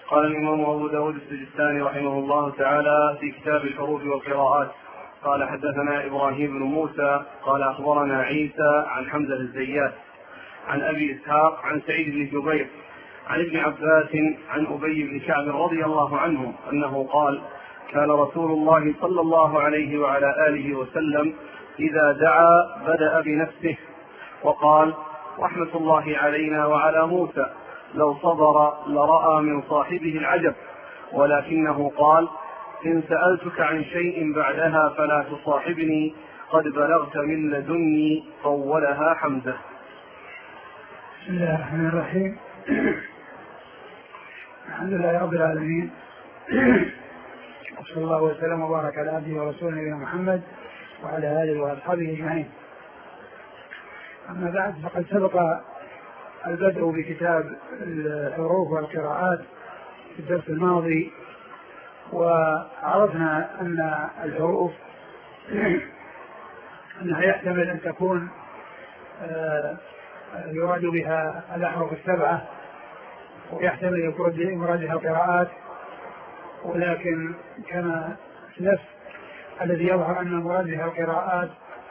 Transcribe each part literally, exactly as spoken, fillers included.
قال الإمام أبو داود السجستاني رحمه الله تعالى في كتاب الحروف والقراءات قال حدثنا إبراهيم بن موسى قال أخبرنا عيسى عن حمزة الزيات عن أبي إسحاق عن سعيد بن جبير عن ابن عباس عن أبي بن كعب رضي الله عنه أنه قال كان رسول الله صلى الله عليه وعلى آله وسلم إذا دعا بدأ بنفسه وقال رحمة الله علينا وعلى موسى لو صبر لرأى من صاحبه العجب ولكنه قال إن سألتك عن شيء بعدها فلا تصاحبني قد بلغت من لدني طولها حمزة. بسم الله الرحمن الرحيم. الحمد لله رب العالمين وصلى الله وسلم وبارك على عبده ورسوله نبينا محمد وعلى آله وأصحابه أجمعين. أما بعد فقد سبق البدء بكتاب الحروف والقراءات في الدرس الماضي وعرفنا أن الحروف أنها يحتمل أن تكون يراد بها الأحرف السبعة ويحتمل أن يكون يراد بها القراءات، ولكن كما سلف الذي يظهر أن المراد بها القراءات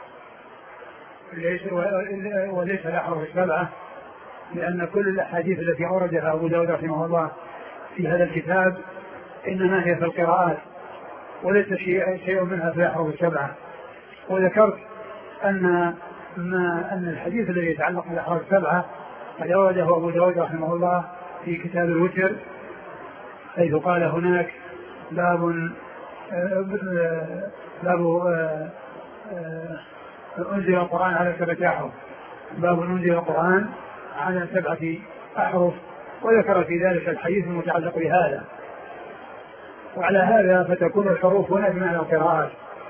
وليس الأحرف السبعة، لأن كل الأحاديث التي أوردها أبو داود رحمه الله في هذا الكتاب إنما هي في القراءات وليس شيء منها في الأحرف السبعة. وذكرت أن ما أن الحديث الذي يتعلق بالأحرف السبعة قد أورده أبو داود رحمه الله في كتاب الوتر، حيث قال هناك باب باب أنزل القرآن على سبعة أحرف، باب أنزل القرآن على سبعة أحرف، وذكر في ذلك الحديث المتعلق بهذا. وعلى هذا فتكون الحروف هنا بمعنى القراءات،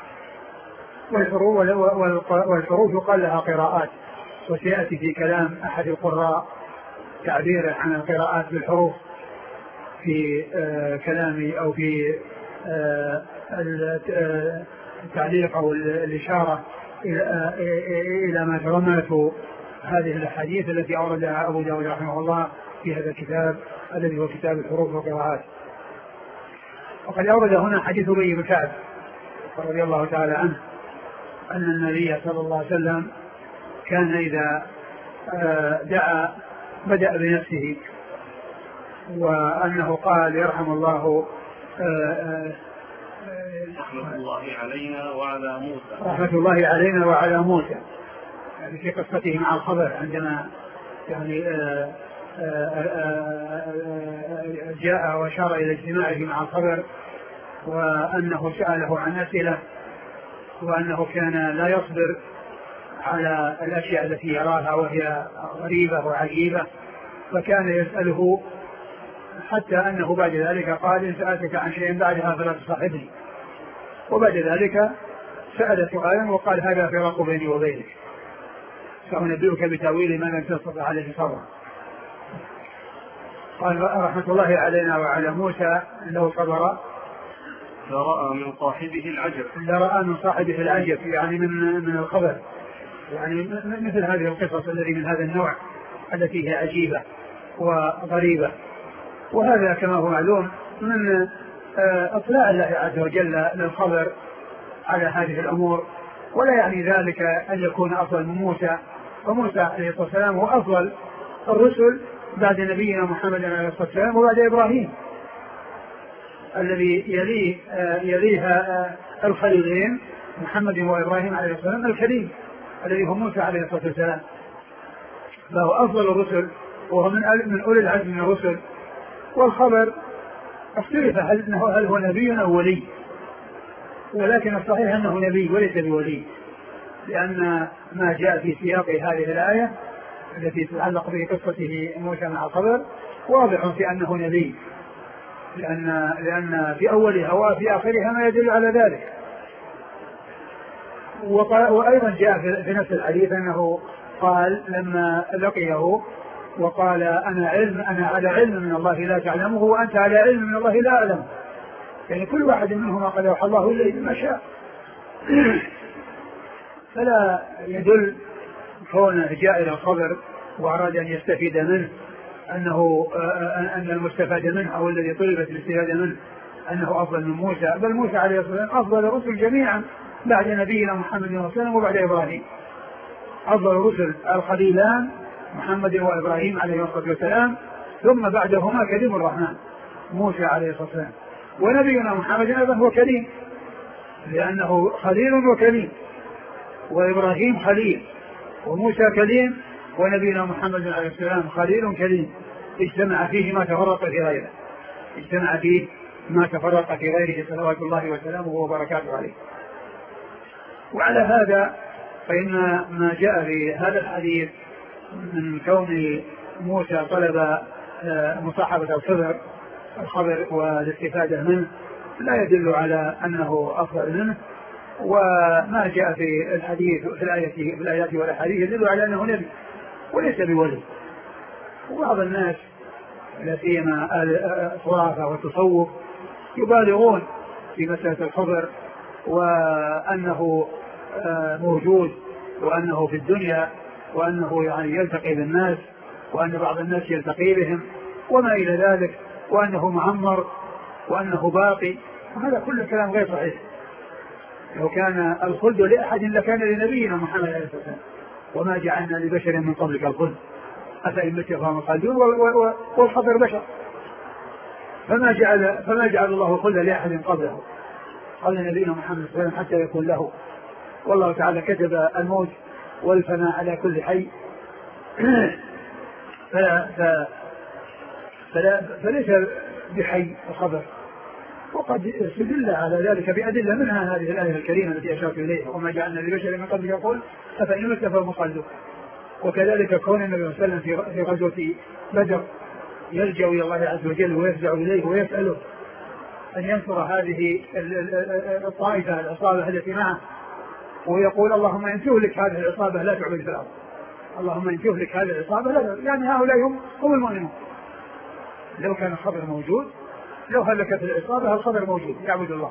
والحروف يقال لها قراءات، وسيأتي في كلام أحد القراء تعبيره عن القراءات بالحروف في آه كلامي أو في آه التعليق أو الإشارة إلى, إلى ما تضمنته هذه الأحاديث التي أوردها أبو داود رحمه الله في هذا الكتاب الذي هو كتاب الحروف والقراءات. وقد أورد هنا حديث أبي بن كعب رضي الله تعالى عنه أن النبي صلى الله عليه وسلم كان إذا دعا بدأ بنفسه، وأنه قال يرحم الله رحمة الله علينا وعلى موسى رحمة الله علينا وعلى موسى، يعني في قصته مع الخضر عندما يعني جاء وشار إلى اجتماعه مع الخضر، وأنه سأله عن أسئلة، وأنه كان لا يصبر على الأشياء التي يراها وهي غريبة وعجيبة، فكان يسأله حتى أنه بعد ذلك قال إن سألتك عن شيء بعدها فلا تصاحبني. وبعد ذلك سأل سؤالا وقال هذا فراق بيني وبينك، سأنبئك بتأويل ما لم تستطع عليه صبرا. قال رحمة الله علينا وعلى موسى لو صبر لرأى من صاحبه العجب لرأى من صاحبه العجب، يعني من من الخبر، يعني مثل هذه القصص التي من هذا النوع التي هي عجيبة وغريبة. وهذا كما هو معلوم من اطلاع الله عز وجل للخبر على هذه الأمور، ولا يعني ذلك أن يكون أفضل من موسى، وموسى عليه الصلاة والسلام هو أفضل الرسل بعد نبينا محمد عليه الصلاة والسلام وبعد إبراهيم الذي يليه يليها الخليلين محمد وإبراهيم عليه الصلاة والسلام الكريم الذي هو موسى عليه الصلاة والسلام، فهو أفضل الرسل وهو من من أولي العزم من الرسل. والخبر اختلف هل هو نبي أو ولي، ولكن الصحيح أنه نبي وليس بولي، لأن ما جاء في سياق هذه الآية التي تتعلق بقصته موسى مع الخبر واضح في أنه نبي، لأن لأن في أولها وفي آخرها ما يدل على ذلك. وأيضا جاء في نفس الحديث أنه قال لما لقيه وقال أنا علم أنا على علم من الله لا تعلمه وأنت على علم من الله لا أعلم، يعني كل واحد منهما قد أوحى الله إليه بما شاء. فلا يدل كونه جاء إلى الخبر وأراد أن يستفيد منه أنه أن المستفاد منه أو الذي طلبت الاستفادة منه أنه أفضل من موسى، بل موسى عليه الصلاة والسلام أفضل الرسل جميعا بعد نبينا محمد صلى الله عليه وسلم وبعد إبراهيم. أفضل الرسل الخليلان محمد وإبراهيم عليه الصلاة والسلام، ثم بعدهما كريم الرحمن موسى عليه الصلاة والسلام. ونبينا محمد أيضا هو كريم لأنه خليل وكريم، وإبراهيم خليل وموسى كريم، ونبينا محمد عليه السلام خليل كريم اجتمع فيه ما تفرق في غيره، اجتمع فيه ما تفرق في غيره صلوات الله وسلامه وبركاته عليه. وعلى هذا فإن ما جاء في هذا الحديث من كون موسى طلب مصاحبة الخضر الخبر والاستفادة منه لا يدل على أنه أفضل منه، وما جاء في الحديث في الآية في الآيات والأحاديث يدل على أنه نبي وليس بولي. وبعض الناس لا سيما الخرافة والتصوف يبالغون في مسألة الخبر وأنه موجود وأنه في الدنيا وأنه يعني يلتقي بالناس وأن بعض الناس يلتقي بهم وما إلى ذلك، وأنه معمر وأنه باقي، وهذا كل كلام غير صحيح. لو كان الخلد لأحد لكان لنبينا محمد عليه الصلاة والسلام، وما جعلنا لبشر من قبلك الخلد أفإن مت فهم الخالدون، والخبر بشر، فما جعل فما جعل الله الخلد لأحد قبله قال نبينا محمد صلى الله عليه وسلم حتى يكون له. والله تعالى كتب الموت والفناء على كل حي فلا, فلا فليس بحي الخبر. وقد استدل على ذلك بأدلة منها هذه الآية الكريمة التي أشرت إليها وما جعلنا لبشر من قبلك يقول أفإن مت فهم الخالدون. وكذلك كون النبي صلى الله عليه وسلم في غزوة بدر يلجأ إلى الله عز وجل ويفزع إليه ويسأله أن ينصر هذه الطائفة العصابة التي معه، ويقول اللهم إن تهلك هذه العصابة لا تعبد في الأرض، اللهم إن تهلك هذه العصابة لا تعبد، يعني هؤلاء هم هم المؤمنون. لو كان الخبر موجود لو هلكت العصابة الخبر موجود يعبد الله.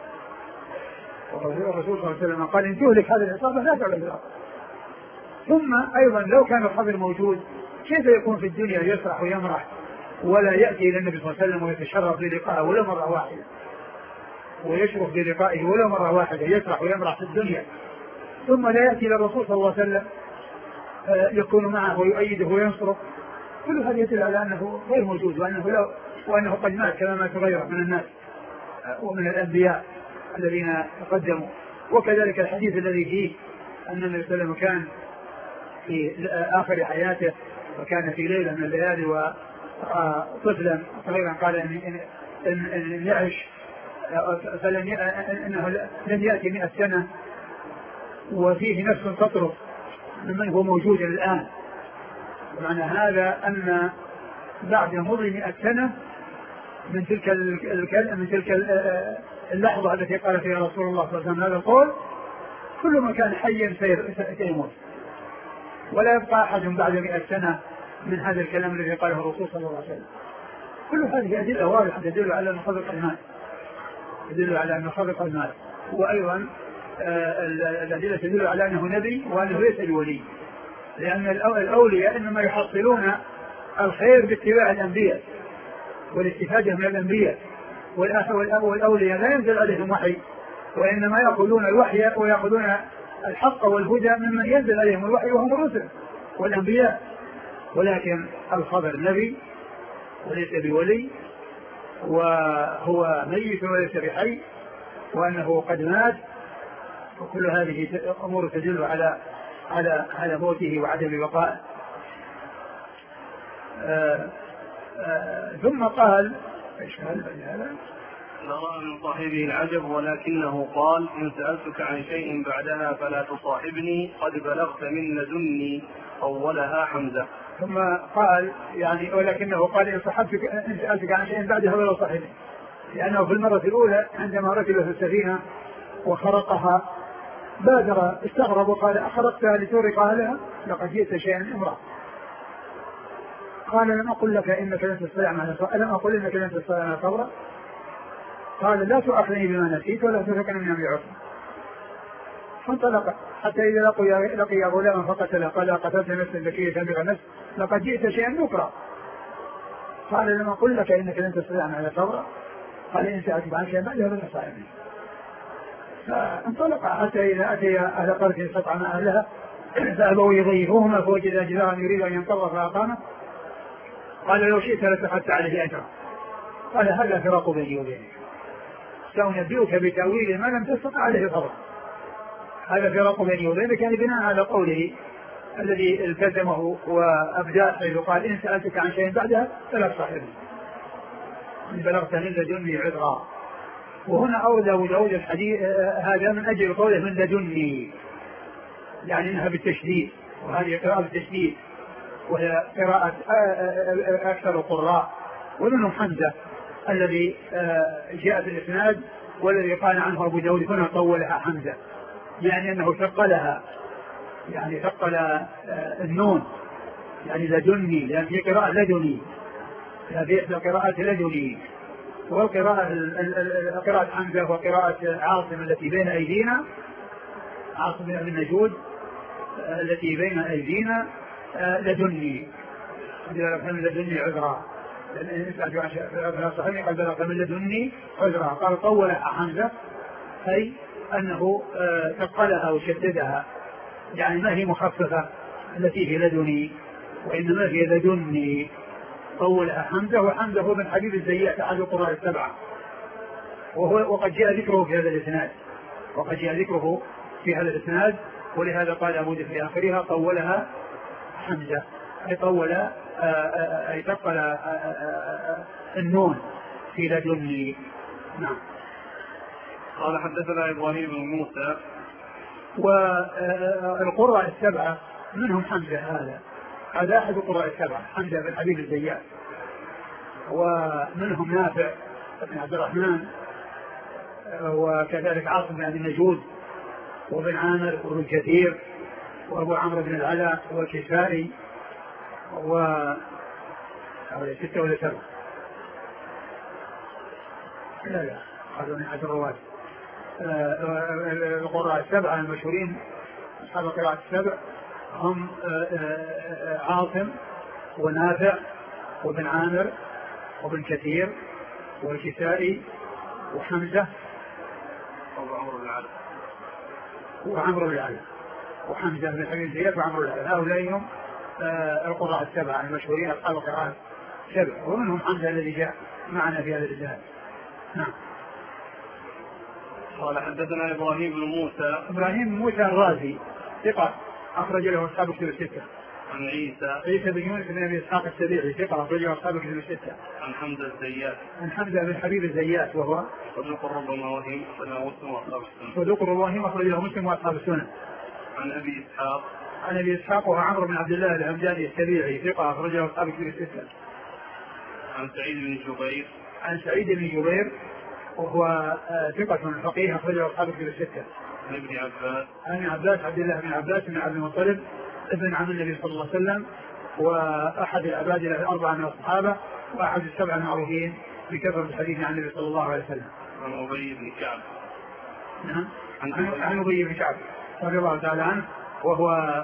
والرسول صلى الله عليه وسلم قال إن تهلك هذه العصابة لا تعبد في الأرض. ثم أيضا لو كان الخبر موجود كيف يكون في الدنيا يسرح ويمرح ولا يأتي إلى النبي صلى الله عليه وسلم ويتشرف بلقائه ولا مرة واحدة ويشرف بلقائه ولا مرة واحدة، يسرح ويمرح في الدنيا ثم لا يأتي إلى الرسول صلى الله عليه وسلم يكون معه ويؤيده وينصره؟ كل هذا يدل على أنه غير موجود وأنه, لو وأنه قد مات كما مات غيره من الناس ومن الأنبياء الذين تقدموا. وكذلك الحديث الذي فيه أن النبي صلى الله عليه وسلم كان في آخر حياته وكان في ليلة من الليالي وطفلا صغيرا قال إن, إن, إن يعش فلن ي... إنه لن يأتي مئة سنة وفيه نفس تطرق ممن هو موجود الآن. معنى هذا أن بعد مضي مئة سنة من تلك الكلمة من تلك اللحظة التي قال فيها رسول الله صلى الله عليه وسلم هذا القول كل من كان حيا سيموت، ولا يبقى أحد بعد مئة سنة من هذا الكلام الذي قاله الرسول صلى الله عليه وسلم. كل هذه أدلة واضحة تدل على أن خلق المال تدل على أن خلق المال وأيضا الأدلة تدل على أنه نبي وأنه ليس بولي، لأن الأولياء إنما يحصلون الخير باتباع الأنبياء والاستفادة من الأنبياء، والأولياء لا ينزل عليهم وحي وإنما يأخذون الوحي ويأخذون الحق والهدى ممن ينزل عليهم الوحي وهم الرسل والأنبياء. ولكن الخبر نبي وليس بولي وهو ميت وليس بحي وأنه قد مات، وكل هذه أمور تدل على على على موته وعدم بقائه. ثم قال ايش قال هذا؟ نرى من صاحبه العجب ولكنه قال إن سألتك عن شيء بعدها فلا تصاحبني قد بلغت من لدني أولها حمزة. ثم قال يعني ولكنه قال إن صحبتك إن سألتك عن شيء بعدها فلا تصاحبني، لأنه في المرة الأولى عندما ركب في السفينة وخرقها بادر استغرب وقال أخرقتها لتورق أهلها لقد جئت شيئا امرأ. قال لم أقل لك إنك لن تستطيع معي صبرا ألم أقل إنك لن تستطيع معي صبرا؟ قال لا تؤاخذني بما نسيت ولا ترهقني من أمري عسرا. فانطلق حتى إذا لقي لقي غلاما فقتله قال قتلت نفسا زكية بغير نفس لقد جئت شيئا نكرا. قال لما قل لك إنك لن تستطيع على صبرا قال إن سألتك عن شيء بعد هذا صائمين. فانطلق حتى إذا أتي أهل قرية استطعم أهلها فأبوا يضيفوهما فوجد جدارا يريد أن ينقض فأقامه قال لو شئت لاتخذت عليه أجرا قال هذا فراق بيني وبينك سأنبئك بتأويل ما لم تستطع عليه صبرا. هذا فراق بيني وبينك يعني بناء على قوله الذي التزمه وأبدأ حيث قال إن سألتك عن شيء بعدها فلا تصاحبني إن بلغت من لدني عذرا. وهنا أورد أبو داود الحديث هذا من أجل قوله من لدني يعني إنها بالتشديد وهذه قراءة بالتشديد وهي قراءة أكثر القراء ومنهم حمزة الذي جاء في الإسناد والذي قال عنه أبو داود هنا طولها حمزة يعني أنه ثقلها يعني ثقل النون يعني لدني لأن في قراءة لدني هذه قراءة لدني. والقراءة قراءة حمزة وقراءة عاصم التي بين أيدينا عاصم بن النجود التي بين أيدينا لدني من لدني عذرا صحيح قال بلغ من لدني عذرا قال طولها حمزة أي أنه ثقلها وشددها يعني ما هي مخففة التي هي لدني وإنما هي لدني طولها حمزة. وحمزة هو من حبيب الزيات أحد القراء السبعة وهو وقد جاء ذكره في هذا الإسناد وقد جاء ذكره في هذا الإسناد ولهذا قال أبو داود في آخرها طولها حمزة أي طول أي ثقل النون في لدني. نعم. قال حدثنا إبراهيم بن موسى. والقراء السبعة منهم حمزة هذا هذا أحد القراء السبعة حمزة بن حبيب الزيات ومنهم نافع بن عبد الرحمن وكذلك عاصم بن النجود وابن عامر وابن كثير وابو عمرو بن العلاء والكسائي و ستة ولا سبعة لا لا هذا من عشر رواد. القراء السبعة المشهورين أصحاب القراءة السبع هم عاصم ونافع وابن عامر وابن كثير والكسائي وحمزة وعمرو بن العلاء وحمزة بن حبيب الزيات وعمرو بن العلاء هؤلاء هم القراء السبعة المشهورين أصحاب القراءة السبع ومنهم حمزة الذي جاء معنا في هذا الإسناد. نعم. قال حدثنا إبراهيم بن موسى. إبراهيم بن موسى الرازي ثقة أخرج له أصحاب كتب الستة. عن عيسى. عيسى بن يونس بن أبي إسحاق السبيعي ثقة أخرج له أصحاب كتب الستة. عن حمزة الزيات. عن حمزة بن حبيب الزيات وهو صدوق ربما وهم أخرج له مسلم وأصحاب السنن. صدوق ربما وهم أخرج له مسلم وأصحاب السنن. عن أبي إسحاق. عن أبي إسحاق وهو عمرو بن عبد الله الهمداني السبيعي ثقة أخرج له أصحاب كتب الستة. عن سعيد بن جبير. عن سعيد بن جبير وهو ثقة فقيه أخرجه أصحاب الكتب الستة. عن ابن عباس. عن عباس عبد الله بن عباس بن عبد المطلب ابن عم النبي صلى الله عليه وسلم وأحد العباد الأربعة من الصحابة وأحد السبعة المعروفين بكثرة الحديث عن النبي صلى الله عليه وسلم. عن أبي بن كعب. نعم. عن أبي بن كعب رضي الله تعالى عنه وهو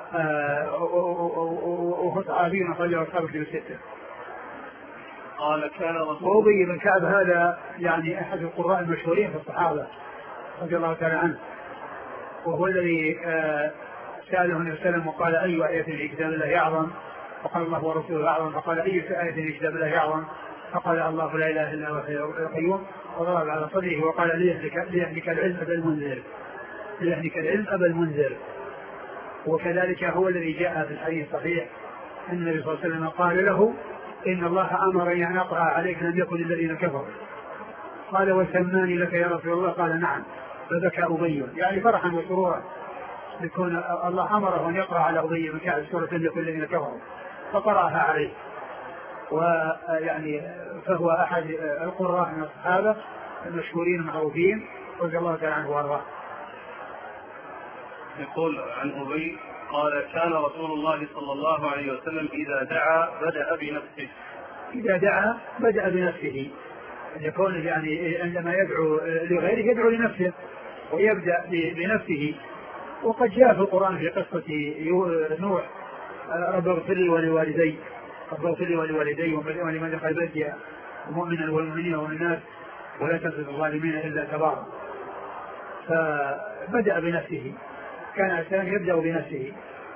وهو صحابي أخرجه أصحاب الكتب الستة. قال كان رسول أبي بن كعب هذا يعني أحد القراء المشهورين في الصحابة رضي الله تعالى عنه وهو الذي سأله النبي صلى الله عليه وسلم وقال أي آية في كتاب الله أعظم فقال الله ورسوله أعظم فقال أي آية في كتاب الله أعظم فقال الله لا إله إلا هو الحي القيوم وضرب على صدره وقال ليهلك العلم أبا المنذر ليهلك العلم أبا المنذر. وكذلك هو الذي جاء في الحديث الصحيح أن النبي صلى الله عليه وسلم قال له إن الله أمر أن أقرأ عليك لم يكن الذين كفروا قال وسماني لك يا رسول الله قال نعم فبكى أبي يعني فرحا وسرورا يكون الله أمره أن يقرأ على أبي بن كعب سورة لم يكن الذين كفروا فقرأها عليه. ويعني فهو أحد القراء من الصحابة المشهورين المعروفين رضي الله تعالى عنه وارضاه. يقول عن أبي قال كان رسول الله صلى الله عليه وسلم إذا دعا بدأ بنفسه. إذا دعا بدأ بنفسه يكون يعني عندما يدعو لغيره يدعو لنفسه ويبدأ بنفسه. وقد جاء في القرآن في قصة نوح رب اغفر لي ولوالدي رب اغفر لي ولوالدي ولمن دخل بيتي مؤمنا والمؤمنين والمؤمنات ولا تزد الظالمين الا تبارا. فبدأ بنفسه، كان الإنسان يبدأ بنفسه.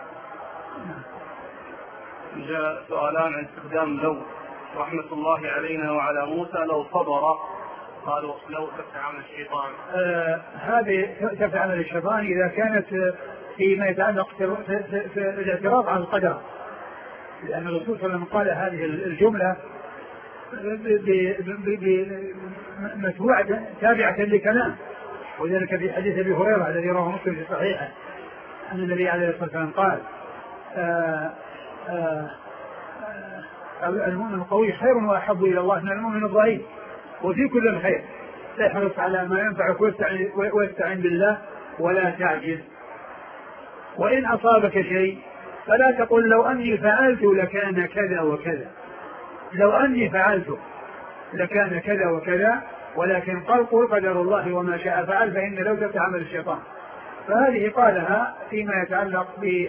جاء سؤالان عن استخدام لو. رحمة الله علينا وعلى موسى لو صبر، قالوا لو تفتح عمل الشيطان. آه هذه تفتح عمل الشيطان إذا كانت فيما يتعلق في الاعتراض على القدر، لأن الرسول صلى الله عليه وسلم قال هذه الجملة متبوعة تابعة لكلام، وذلك في حديث أبي هريرة الذي رواه مسلم في صحيحه أن النبي عليه الصلاة والسلام قال آآ آآ المؤمن القوي خير وأحب إلى الله من المؤمن الضعيف، وفي كل الخير احرص على ما ينفعك واستعن بالله ولا تعجز. وإن أصابك شيء فلا تقل لو أني فعلت لكان كذا وكذا، لو أني فعلت لكان كذا وكذا، ولكن قل قل قدر الله وما شاء فعل، فإن لو تفتح عمل الشيطان. فهذه قالها فيما يتعلق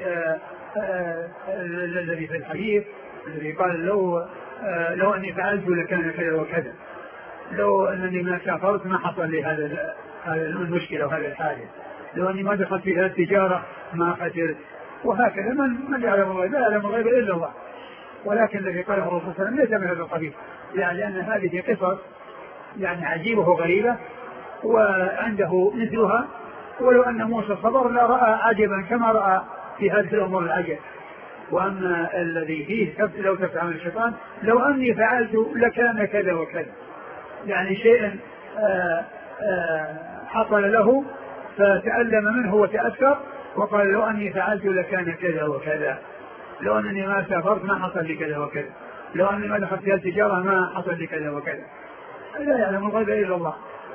بالذي في الحديث الذي قال لو لو أني فعلت لكان كذا وكذا، لو أنني ما سافرت ما حصل لي هذا هذا المشكلة وهذا الحادث، لو أني ما دخلت في هذه التجارة ما خسرت، وهكذا. من من يعلم الغيب؟ لا يعلم الغيب إلا الله. ولكن الذي قاله الرسول صلى الله عليه وسلم ليس من هذا القبيل، يعني لأن هذه قصص يعني عجيبة وغريبة وعنده مثلها، ولو أن موسى صبر لا رأى عجبا كما رأى في هذه الأمور العجب. وأما الذي فيه لو تفتح عمل الشيطان لو أني فعلت لكان كذا وكذا، يعني شيء آآ آآ حصل له فتألم منه وتأثر وقال لو أني فعلت لكان كذا وكذا، لو أنني ما سافرت ما حصل لي كذا وكذا، لو أني ما دخلت في التجارة ما حصل لي كذا وكذا. لا يعلم الغيب إلا الله.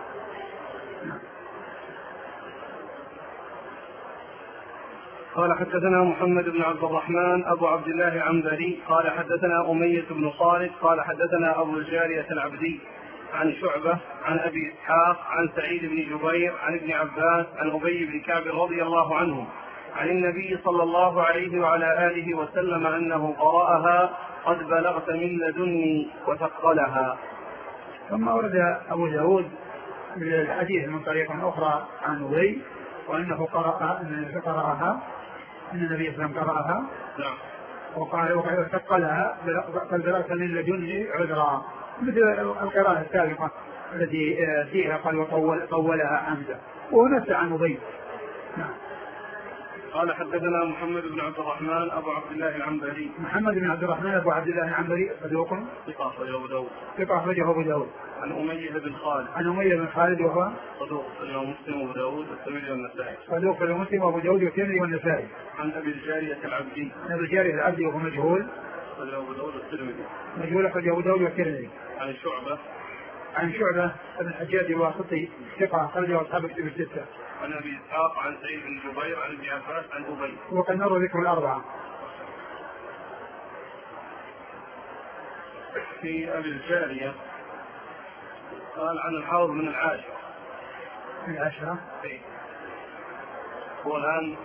قال حدثنا محمد بن عبد الرحمن أبو عبد الله العنبري قال حدثنا أمية بن خالد قال حدثنا أبو الجارية العبدي عن شعبة عن أبي إسحاق عن سعيد بن جبير عن ابن عباس عن أبي بن كعب رضي الله عنه عن النبي صلى الله عليه وعلى آله وسلم أنه قرأها قد بلغت من لدني وثقلها. ثم ورد أبو داود الحديث من طريق أخرى عن أبي وأنه قرأ أن قرأها أن النبي صلى الله عليه وسلم قرأها نعم وقال وقد ثقلها قد بلغت من لدني عذرا، مثل القراءة السابقة التي فيها قال وطول طولها حمزة ونفس عن أبي. نعم. قال حدثنا محمد بن عبد الرحمن أبو عبد الله العنبري. محمد بن عبد الرحمن أبو عبد الله العنبري صدوق ثقة أخرجه أبو داود. ثقة أخرجه أبو داود. عن أمية بن خالد. عن أمية بن خالد وهو صدوق أخرجه مسلم وأبو داود والترمذي والنسائي. صدوق أخرجه مسلم وأبو داود والترمذي والنسائي. عن أبي الجارية العبدي. عن أبي الجارية العبدي وهو مجهول. أخرجه أبو داود والترمذي. مجهول أخرجه أبو داود والترمذي. عن شعبة. عن شعبة بن الحجاج الواسطي ثقة أخرجه أصحاب الكتب الستة. عن أبي إسحاق عن سعيد بن جبير عن ابن عباس عن أبي. وقد مر ذكر الأربعة. في أبي الجارية قال عن الحوض من العاشرة. من العاشرة. إيه. هو الآن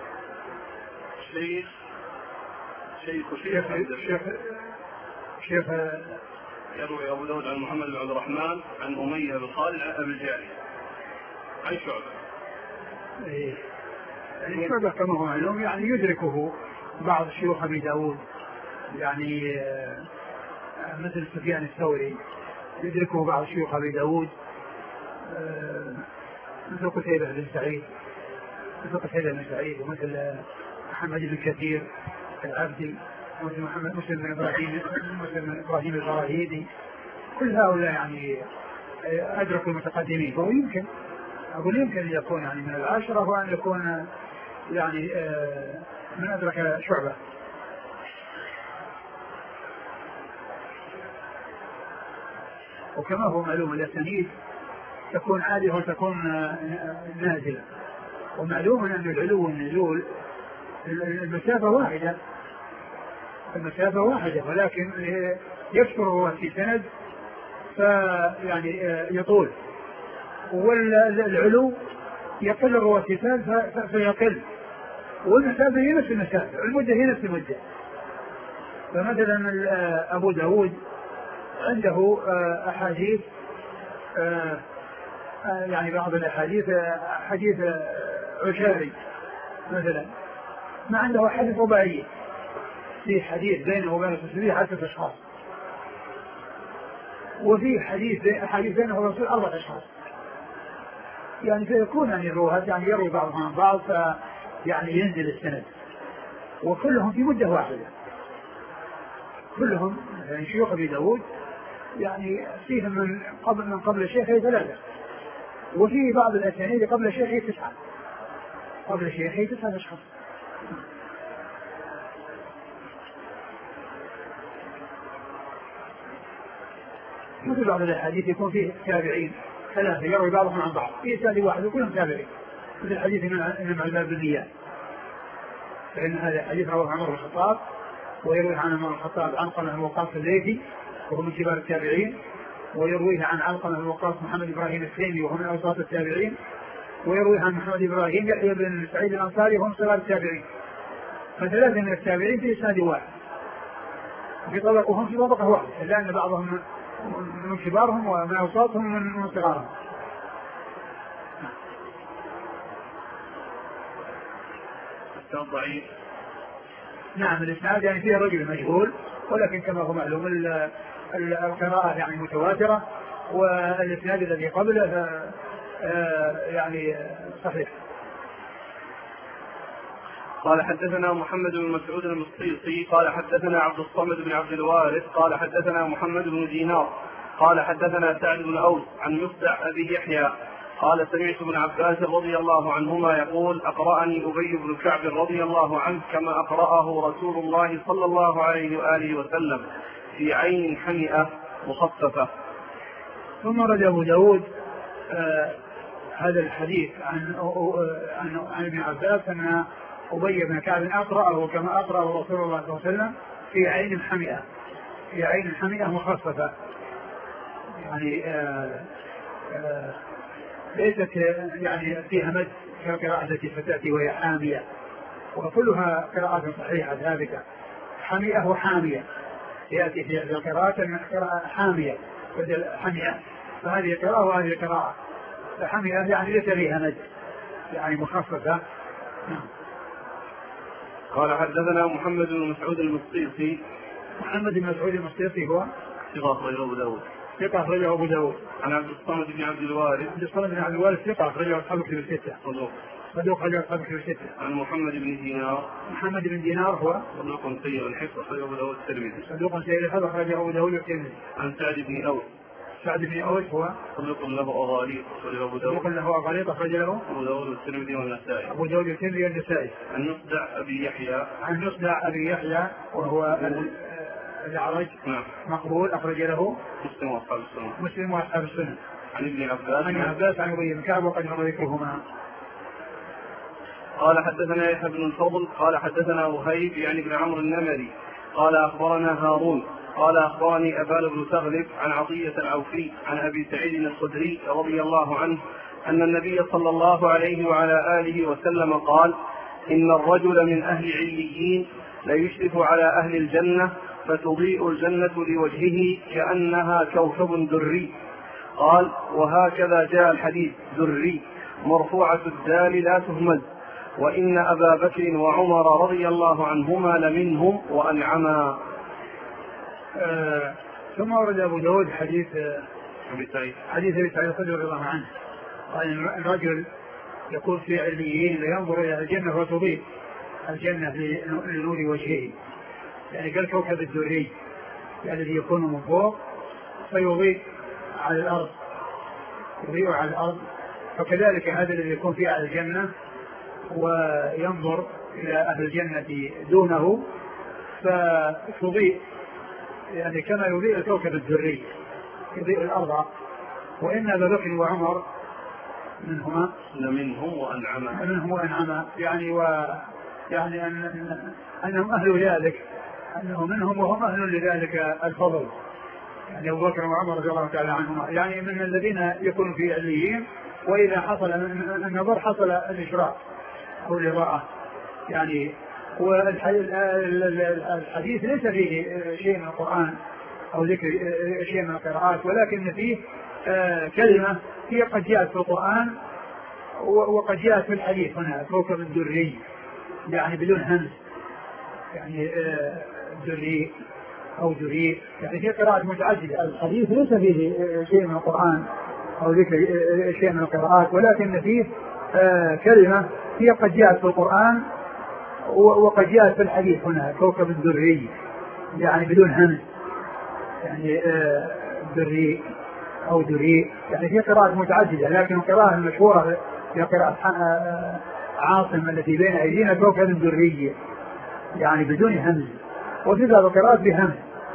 شيخ شيخ شيخ شيخ شيخ يروي أبو داود عن محمد بن عبد الرحمن عن أمية بن خالد عن أبي الجارية عن شعبة. إيه. يعني شعبة كما هو معلوم يعني يدركه بعض شيوخ أبي داود، يعني مثل سفيان الثوري يدركه بعض شيوخ أبي داود مثل قتيبة بن سعيد مثل قتيبة بن سعيد ومثل محمد بن كثير العبدي ومثل محمد مسلم بن إبراهيم مسلم بن إبراهيم الفراهيدي. كل هؤلاء يعني أدركوا المتقدمين، فهو يمكن أقول يمكن أن يكون يعني من العشرة وأن يكون يعني من أدرك شعبة. وكما هو معلوم الأسانيد تكون عالية وتكون نازلة، ومعلوم أن العلو والنزول المسافة واحدة المسافة واحدة ولكن يكثر هو في سند فيعني يطول، والعلو يقل الرواسيتان فيقل، والمسافة هي نفس المسافة، المدة هي نفس المدة. فمثلا أبو داود عنده أحاديث يعني بعض الأحاديث حديث عشاري مثلا ما عنده حديث رباعي في حديث بينه وبين الرسول عشرة أشخاص وفي حديث حديث بينه وبين الرسول أربعة أشخاص يعني فيكون يعني الرواة يعني يروي بعضهم عن بعض يعني ينزل السند وكلهم في مدة واحدة كلهم يعني شيوخ أبي داود يعني فيهم من قبل من قبل الشيخ ثلاثة وفي بعض الأسانيد قبل الشيخ تسعة قبل الشيخ تسعة أشخاص. مثل بعض الحديث يكون فيه تابعين ثلاثة يروي بعضهم عن بعض في إسناد واحد وكلهم تابعين مثل حديث إمام الباب بالنيات فإن هذا الحديث رواه عمر بن الخطاب ويروي عن عمر بن الخطاب عن علقمة بن وقاص الليثي وهو من كبار التابعين ويرويه عن علقمة بن وقاص محمد إبراهيم التيمي وهو من أوساط التابعين ويروي عن محمد إبراهيم يحيى بن سعيد الأنصاري وهم صغار التابعين فثلاثة من التابعين في إسناد واحد في طبق وهم في طبقة واحدة لأن بعضهم من كبارهم ومن أوساطهم ومن صغارهم. ضعيف. نعم الإسناد يعني فيه رجل مجهول ولكن كما هو معلوم القراءة يعني متواترة والإسناد الذي قبله يعني صحيح. قال حدثنا محمد بن مسعود المصيصي قال حدثنا عبد الصمد بن عبد الوارث قال حدثنا محمد بن دينار قال حدثنا سعد بن أوس عن مصدع أبي يحيى قال سمعت ابن عباس رضي الله عنهما يقول أقرأني أبي بن كعب رضي الله عنه كما أقرأه رسول الله صلى الله عليه وآله وسلم في عين حمئة مخففة. ثم رد أبو داود آه هذا الحديث عن, عن, عن ابن عباس أن أبي بن كعب أقرأه كما أقرأه رسول الله صلى الله عليه وسلم في عين حمئة في عين حمئة مخففة يعني آه آه ليست يعني فيها مد كقراءة التي ستأتي وهي حامية وكلها قراءات صحيحة ثابتة. حمئة وحامية يأتي في القراءات قراءة حامية بدل حمئة فهذه قراءة وهذه قراءة فحمئة يعني ليس فيها مد يعني مخففة. قال حدثنا محمد بن مسعود المصيصي. محمد بن مسعود المصيصي هو ثقة أخرجه أبو داود. ثقة أخرجه أبو داود. عن عبد الصمد بن عبد الوارث. عبد الصمد بن عبد الوارث ثقة أخرجه أصحاب الكتب الستة. صدوق. صدوق أخرجه أصحاب الكتب الستة. عن محمد بن دينار. محمد بن دينار هو صدوق سيء الحفظ أخرجه أبو داود الترمذي. صدوق سيء الحفظ أخرجه أبو داود الترمذي. عن سعد بن أوس. سعد بن أوس هو صدوق له أغاليط أخرجه أبو داود. صدوق له أغاليط أخرجه له أبو داود والترمذي والنسائي. أبو داود والترمذي والنسائي. عن مصدع أبي يحيى. عن مصدع أبي يحيى وهو الأعرج نعم مقبول أخرج له مسلم وأصحاب السنة. مسلم وأصحاب السنة. عن ابن عباس. عن عباس عن أبي بن كعب وقد مر ذكرهما. قال حدثنا يحيى بن الفضل قال حدثنا وهيب يعني بن عمرو النمري قال أخبرنا هارون قال أخبرني أبان بن تغلب عن عطية العوفي عن أبي سعيد الخدري رضي الله عنه أن النبي صلى الله عليه وعلى آله وسلم قال إن الرجل من أهل عليين ليشرف على أهل الجنة فتضيء الجنة لوجهه كأنها كوكب دري. قال وهكذا جاء الحديث دري مرفوعة الدال لا تهمز وإن أبا بكر وعمر رضي الله عنهما لمنهم وأنعما. آه ثم ورد أبو داود حديث أبي سعيد حديث أبي سعيد الخدري رضي الله عنه قال الرجل يكون في عليين لينظر إلى الجنة وتضيء الجنة لنور وجهه يعني كالكوكب الدري يعني الذي يكون من فوق فيضيء على الأرض يضيء على الأرض فكذلك هذا الذي يكون في أهل الجنة وينظر إلى أهل الجنة دونه فتضيء يعني كما يضيء الكوكب الدري يضيء الأرض. وإن أبا بكر وعمر منهما لمنهم وأنعما منهم وأنعما يعني و يعني أن أنهم أهل ذلك أنه منهم وهم أهل لذلك الفضل يعني أبو بكر وعمر رضي الله تعالى عنهما يعني من الذين يكونوا في عليين وإذا حصل النظر حصل الإشراق أو الإضاءة يعني والحديث ليس فيه شيء من القرآن أو ذكر شيء من القراءات، ولكن فيه كلمة هي قد جاءت في القرآن وقد جاءت في الحديث هنا كوكب دري يعني بدون همز، يعني دري أو دري، يعني في قراءات متعددة. الحديث ليس فيه شيء من القرآن أو ذكر شيء من القراءات، ولكن فيه كلمة هي قد جاءت في القرآن وقد جاءت في الحديث هنا كوكب دري يعني بدون همز، يعني دري أو دري، يعني في قراءات متعددة، لكن القراءة المشهورة هي قراءة عاصم التي بين أيدينا كوكب دري يعني بدون همز، وفي بعض القراءات بهمز.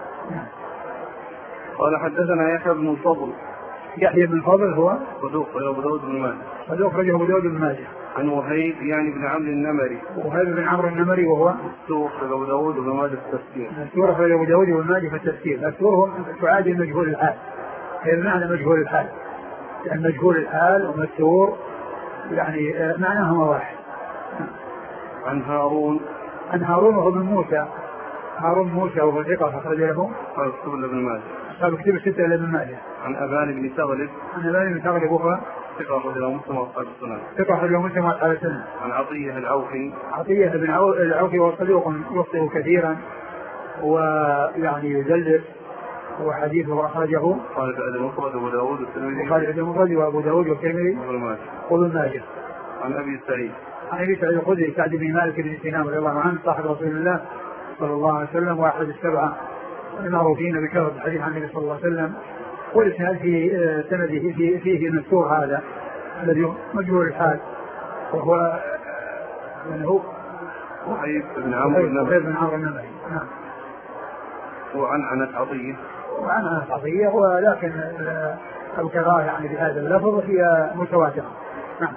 قال حدثنا يحيى بن الفضل. يحيى بن الفضل هو صدوق أبو داود بن ماجه. صدوق رجل أبو داود بن ماجه. عن وهيب يعني بن عمرو النمري. وهيب بن عمرو النمري وهو مستور أبو داود بن ماجه في التفسير. مستور أبو داود بن ماجه في التفسير. مستور هو تعادل مجهول الحال، هي بمعنى مجهول الحال، يعني مجهول الحال ومستور يعني معناهما واحد. عن هارون. عن هارون وهو بن موسى. هارون موسى وهو ثقة أخرج له أصحاب الكتب ابن ماجه. أصحاب الكتب الستة لابن ماجه. عن أبان بن تغلب. عن أبان بن تغلب وهو ثقة أخرج له مسلم وأصحاب السنن. ثقة أخرج له مسلم وأصحاب السنن. عن عطية العوفي. عطية بن العوفي وهو صدوق يخطئ كثيرا ويعني يدلس، وحديثه أخرجه خالد بن المفرد وأبو داود والترمذي. خالد بن المفرد وأبو داود والترمذي وابن ماجه. عن أبي سعيد. عن أبي سعيد الخدري سعد بن مالك بن سنان رضي الله عنه صاحب رسول الله صلى الله عليه وسلم واحد السبعة المعروفين بكثرة الحديث عن النبي صلى الله عليه وسلم، والإسناد في سنده فيه, فيه مستور هذا الذي مجهول الحال وهو من هو وهيب بن عمرو النمري. بن عمرو النمري. نعم. وعن عنت عطية. وعن عنت عطية، ولكن القراءة يعني بهذا اللفظ هي متواترة. نعم.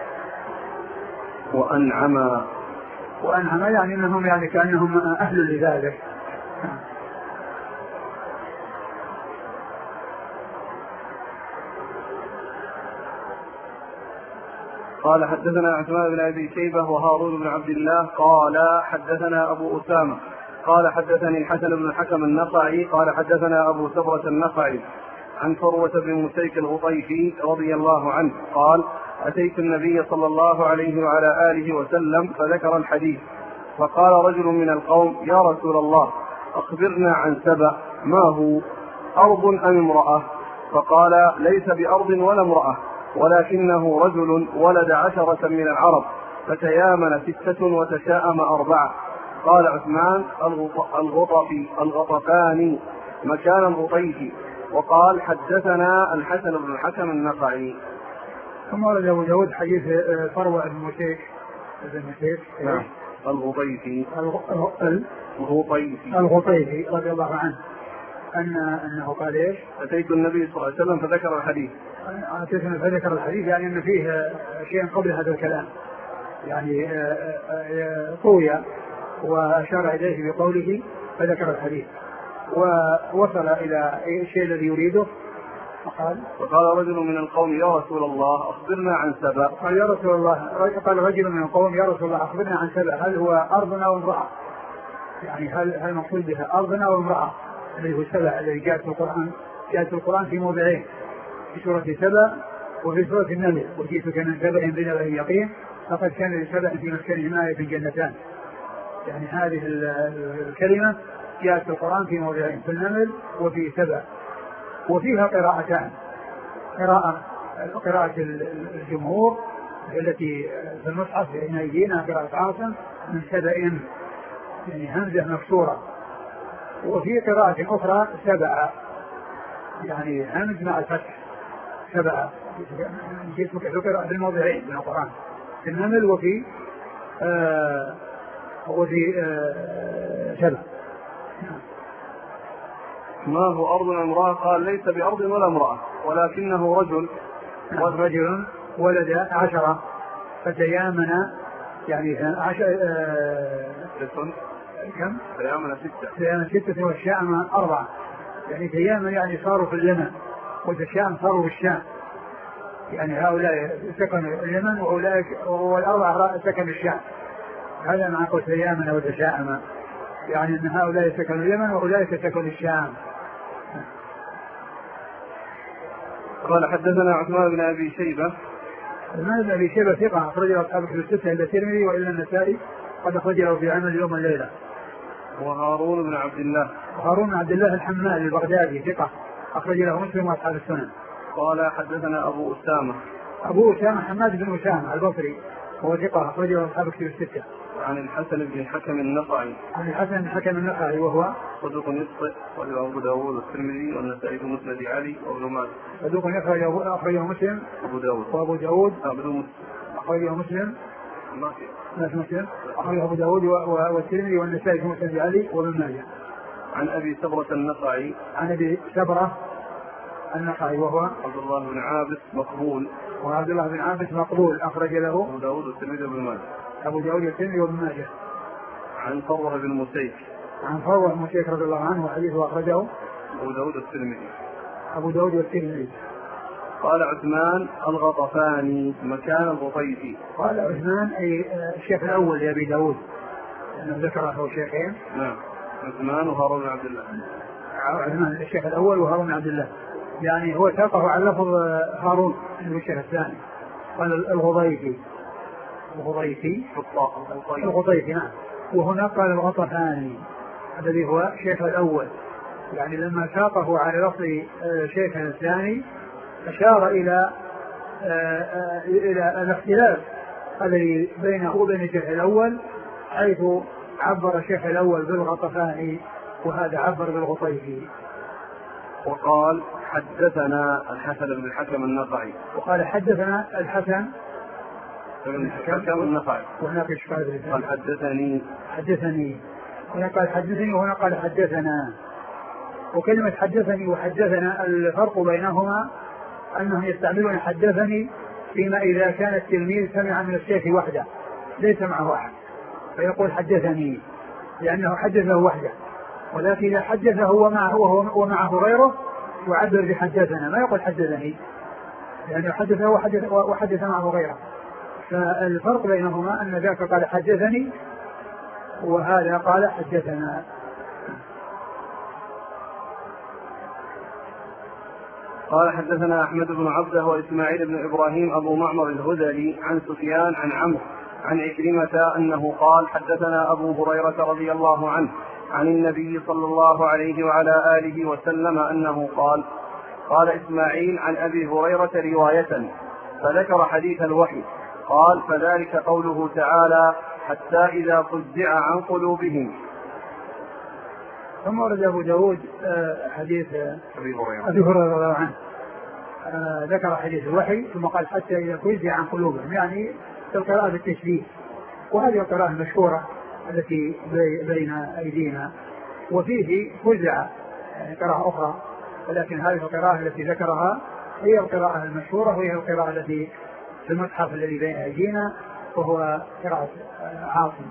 وأنعم. وأنعم يعني أنهم يعني كأنهم أهل لذلك. نعم. قال حدثنا عثمان بن أبي شيبة وهارون بن عبد الله قال حدثنا أبو أسامة قال حدثني الحسن بن الحكم النخعي قال حدثنا أبو سبرة النخعي عن فروة بن مسيك الغطيفي رضي الله عنه قال أتيت النبي صلى الله عليه وعلى آله وسلم فذكر الحديث، فقال رجل من القوم يا رسول الله أخبرنا عن سبأ، ما هو أرض أم امرأة؟ فقال ليس بأرض ولا امرأة، ولكنه رجل ولد عشرة من العرب فتيامن ستة وتشاءم أربعة. قال عثمان الغطفي الغطفان مكان الغطيف. وقال حدثنا الحسن بن الحكم النخعي. ثم ورد أبو داود حديث فروة بن مسيك نعم الغطيفي الغطيفي الغطيفي رضي الله عنه أن أنه قال إيش؟ أتيت النبي صلى الله عليه وسلم فذكر الحديث. أتيت فذكر الحديث يعني أن فيه شيء قبل هذا الكلام، يعني طوي وأشار إليه بقوله فذكر الحديث ووصل إلى الشيء الذي يريده. فقال فقال رجل من القوم يا رسول الله أخبرنا عن سبأ. قال يا رسول الله قال رجل من القوم يا رسول الله أخبرنا عن سبأ، هل هو أرضنا أو امرأة؟ يعني هل هل مقصود بها أرضنا أو امرأة؟ الذي هو سبأ الذي جاء في القرآن، جاء في القرآن في موضعين، في سورة سبأ وفي سورة النمل. وجئتك من سبأ بنبأ يقين فقد كان لسبأ في مسكنهم آية جنتان. يعني هذه الكلمة جاءت في القرآن في موضعين، في النمل وفي سبأ، وفيها قراءتان، قراءة قراءة الجمهور التي في المصحف بين أيدينا قراءة عاصم من سبأ يعني همزة مكسورة، وفي قراءة أخرى سبأ يعني همز مع الفتح سبأ، جسمك ذكر في الموضعين من القرآن في النمل وفي آه وفي آه سبأ. ما هو أرض امرأة؟ قال ليس بأرض ولا امرأة، ولكنه رجل رجل ولد عشرة فتيامن يعني عشرة آه كم؟ تيامن ستة تيامن ستة والشام أربعة، يعني تيامن يعني صاروا في اليمن والشام صاروا في الشام، يعني هؤلاء سكنوا اليمن وأولئك والأربعة سكنوا الشام، هذا مع قوس اليمن والتشاؤم، يعني أن هؤلاء سكنوا اليمن وأولئك سكنوا الشام. قال حدثنا عثمان بن أبي شيبة. عثمان بن أبي شيبة ثقة أخرجه أصحاب الكتب الستة إلا الترمذي وإلا النسائي قد أخرجه في عمل يوم الليلة. وهارون بن عبد الله. وهارون بن عبد الله الحمال البغدادي ثقة أخرج له مسلم وأصحاب السنن. قال حدثنا أبو أسامة. أبو أسامة حماد بن أسامة البصري وهو ثقة أخرج له أصحاب الكتب الستة. عن الحسن بن الحكم النخعي. عن الحسن بن الحكم النخعي وهو صدوق يخطئ وله أبو داود والترمذي والنسائي في مسند علي وابن ماجه. صدوق يخطئ أخرجه مسلم. أبو داود. وأبو داود. أبو أخرجه مسلم. ما في. ناس مسلم. أخرجه أبو داود والترمذي والنسائي في مسند علي وابن ماجه. عن أبي سبرة النخعي. عن أبي سبرة النخعي وهو عبد الله بن عابس مقبول. وعبد الله بن عابس مقبول أخرج له أبو داود والترمذي وابن ماجه. أبو داود والترمذي وابن ماجه. عن فروة بن مسيك. عن فروة بن مسيك رضي الله عنه وحديثه أخرجه أبو داود والترمذي. أبو داود والترمذي. قال عثمان الغطفاني مكان الغطيفي. قال عثمان أي الشيخ الأول لأبي داود لأنه ذكره شيخين. نعم عثمان وهارون بن عبد الله. عثمان الشيخ الأول وهارون بن عبد الله، يعني هو ساقه على لفظ هارون اللي هو الشيخ الثاني. قال الغطيفي. الغطيفي الغطيفي نعم. وهنا قال الغطفاني الذي هو الشيخ الأول، يعني لما ساقه على لفظ شيخ الثاني أشار إلى إلى الاختلاف الذي بينه وبين الشيخ الأول، حيث عبر الشيخ الأول بالغطفاني وهذا عبر بالغطيفي. وقال حدثنا الحسن بن الحكم النخعي. وقال حدثنا الحسن بن الحكم النخعي. وهناك إشكال قال حدثني حدثني هنا قال حدثني وهنا قال حدثنا. وكلمة حدثني وحدثنا الفرق بينهما أنهم يستعملون حدثني فيما إذا كان التلميذ سمع من الشيخ وحده ليس معه أحد فيقول حدثني لأنه حدثه وحده، ولكن إذا حدثه ومعه ومعه غيره يعبر بحدثنا ما يقول حدثني لأنه حدثه وحدث, وحدث معه غيره. فالفرق بينهما أن ذاك قال حدثني وهذا قال حدثنا. قال حدثنا أحمد بن عبده وإسماعيل بن إبراهيم أبو معمر الهذلي عن سفيان عن عمرو عن عكرمة أنه قال حدثنا أبو هريرة رضي الله عنه عن النبي صلى الله عليه وعلى آله وسلم أنه قال قال إسماعيل عن أبي هريرة رواية فذكر حديث الوحي قال فذلك قوله تعالى حتى إذا فزع عن قلوبهم. ثم ورد أبو داود حديث أبي هريرة رضي الله عنه ذكر حديث الوحي ثم قال حتى إذا فزع عن قلوبهم، يعني القراءة بالتشبيه، وهذه القراءة المشهورة التي بين أيدينا. وفيه فزع يعني قراءة أخرى، ولكن هذه القراءة التي ذكرها هي القراءة المشهورة وهي القراءة التي في المصحف الذي بين أيدينا وهو قراءة عاصم.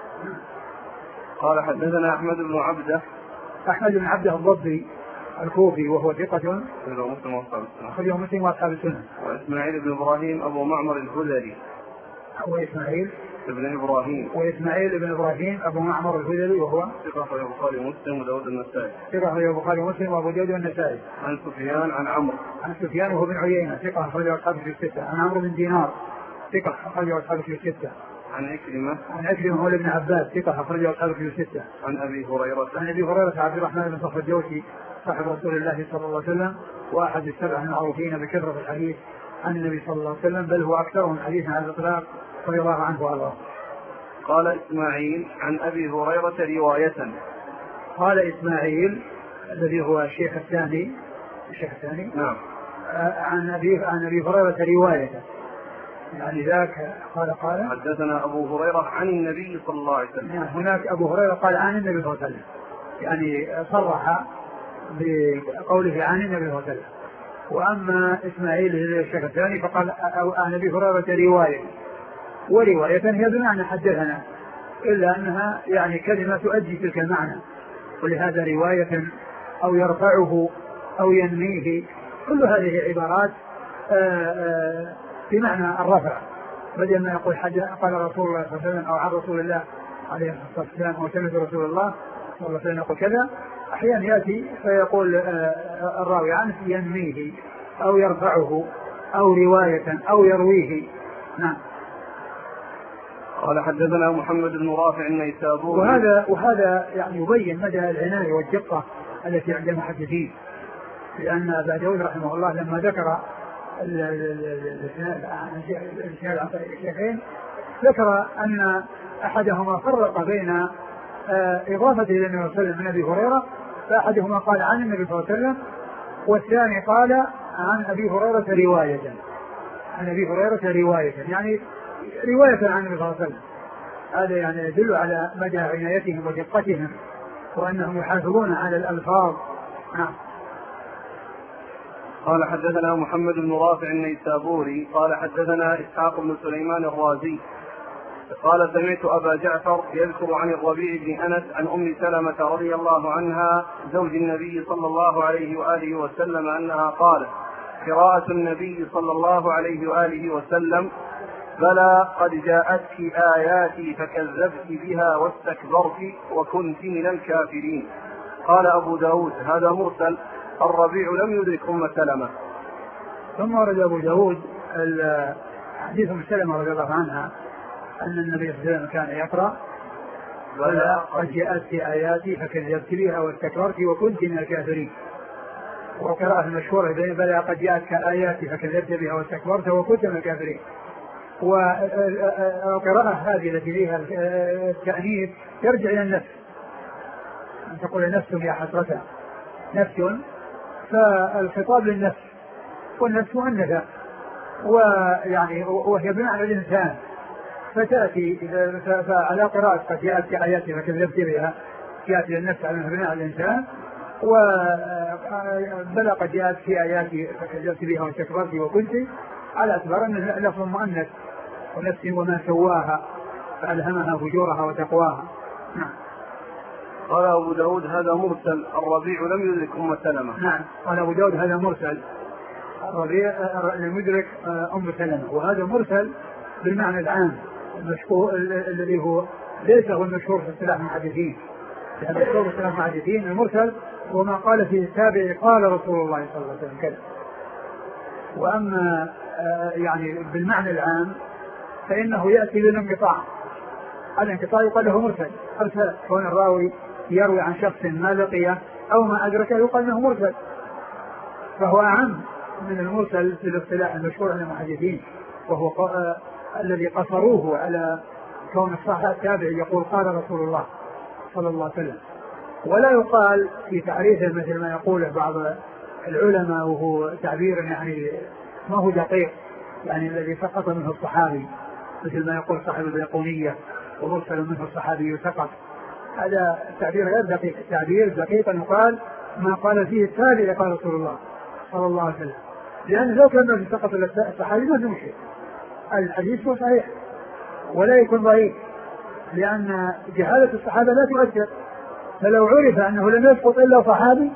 قال حدثنا أحمد بن عبده. أحمد بن عبده الضبي الكوفي وهو ثقة أخرجه مسلم وأصحاب السنن. وإسماعيل بن إبراهيم أبو معمر الهذلي. وإسماعيل ابن إبراهيم وإسماعيل بن إبراهيم أبو معمر الهذلي وهو ثقة أخرجه البخاري ومسلم وداود النسائي. ثقة أخرجه البخاري ومسلم وأبو داود النسائي. عن سفيان عن عمرو عن سفيان وهو بن عيينة ثقة أخرجه أصحاب الستة. عن عمرو بن دينار ثقة أخرجه أصحاب الستة. عن عكرمة عن عكرمة هو ابن عباس ثقة أخرجه أصحاب الستة. عن أبي هريرة عن أبي هريرة عبد الرحمن بن صخر الدوسي صاحب رسول الله صلى الله عليه وسلم وأحد السبع المعروفين بكثرة الحديث عن النبي صلى الله عليه وسلم، بل هو أكثرهم حديثا على الإطلاق رضي الله عنه وأرضاه. قال إسماعيل عن أبي هريرة رواية. قال إسماعيل الذي هو الشيخ الثاني الشيخ الثاني نعم عن أبي عن أبي هريرة رواية، يعني ذاك قال قال حدثنا أبو هريرة عن النبي صلى الله عليه وسلم. يعني هناك أبو هريرة قال عن النبي صلى الله عليه وسلم، يعني صرح بقوله عن النبي صلى الله عليه وسلم. وأما إسماعيل الشيخ الثاني فقال عن أبي هريرة رواية، ورواية هي بمعنى حدثنا، إلا أنها يعني كلمة تؤدي تلك المعنى، ولهذا رواية أو يرفعه أو ينميه كل هذه عبارات بمعنى الرفع، بدل ما يقول حد قال رسول الله صلى الله عليه وسلم أو عن رسول الله عليه الصلاة والسلام أو سمعت رسول الله صلى الله عليه وسلم يقول كذا، أحيانا يأتي فيقول الراوي عنه ينميه أو يرفعه أو رواية أو يرويه. نعم. قال حدثنا محمد بن رافع النيسابوري. وهذا وهذا يعني يبين مدى العناية والدقة التي عند المحدثين، لأن أبا داود رحمه الله لما ذكر الإسناد عن طريق الشيخين ذكر أن أحدهما فرق بين إضافة إلى النبي صلى الله عليه وسلم من أبي هريرة، فأحدهما قال عن النبي صلى الله عليه وسلم والثاني قال عن أبي هريرة رواية عن أبي هريرة رواية يعني رواية عن النبي صلى الله عليه وسلم. هذا يعني يدل على مدى عنايتهم ودقتهم وأنهم يحافظون على الألفاظ. نعم. قال حدثنا محمد بن رافع النيسابوري قال حدثنا إسحاق بن سليمان الرازي قال سمعت أبا جعفر يذكر عن الربيع بن أنس عن أم سلمة رضي الله عنها زوج النبي صلى الله عليه وآله وسلم أنها قالت: قراءة النبي صلى الله عليه وآله وسلم: بلى قد جاءتك آياتي فكذبت بها واستكبرت وكنت من الكافرين. قال أبو داود: هذا مرسل، الربيع لم يدرك أم سلمة. ثم ورد أبو داود حديث أم سلمة رضي الله عنها أن النبي صلى الله عليه وسلم كان يقرأ: بلى قد جاءتك آياتي فكذبت بها واستكبرت وكنت من الكافرين. وقراءة المشهورة بين: بلى قد جاءتك آياتي فكذبت بها واستكبرت وكنت من الكافرين. والقراءة هذه التي فيها التأنيث يرجع إلى النفس، أن تقول نفس يا حسرة، نفس، فالخطاب للنفس والنفس مؤنثة ويعني وهي بمعنى الإنسان، فتأتي فعلى قراءة قد جاءتك آياتي فكذبت بها تأتي للنفس على بناء الإنسان، وبلى قد جاءتك آياتي فكذبت بها واستكبرت وكنت على اعتبار أن لفظ مؤنث، ونفس وما سواها فألهمها فجورها وتقواها. نعم. قال أبو داود: هذا مرسل، الربيع لم يدرك أم سلمة. نعم. قال أبو داود: هذا مرسل، الربيع لم يدرك أم سلمة. وهذا مرسل بالمعنى العام المشهور الذي هو ليس هو المشهور في اصطلاح المحدثين، لأن المشهور في اصطلاح المحدثين المرسل وما قال فيه التابعي قال رسول الله صلى الله عليه وسلم كذا. وأما يعني بالمعنى العام فإنه يأتي بالانقطاع، الانقطاع يقال له مرسل، أرسل كون الراوي يروي عن شخص ما لقيه أو ما أدركه يقال له مرسل، فهو أعم من المرسل في الاصطلاح المشهور عند المحدثين، وهو آه الذي قصروه على كون الصحابة التابعي يقول قال رسول الله صلى الله عليه وسلم، ولا يقال في تعريفه مثل ما يقوله بعض العلماء وهو تعبير يعني ما هو دقيق، يعني الذي سقط منه الصحابي مثل ما يقول صاحب البيقونية ومرسل منه الصحابي سقط. هذا التعبير غير دقيق، التعبير دقيقا يقال ما قال فيه التابعي قال رسول الله صلى الله عليه وسلم، لأن لو كان في سقط الصحابي ما في مشكلة، الحديث هو صحيح ولا يكون ضعيف، لأن جهالة الصحابة لا تؤثر، فلو عرف أنه لم يسقط إلا صحابي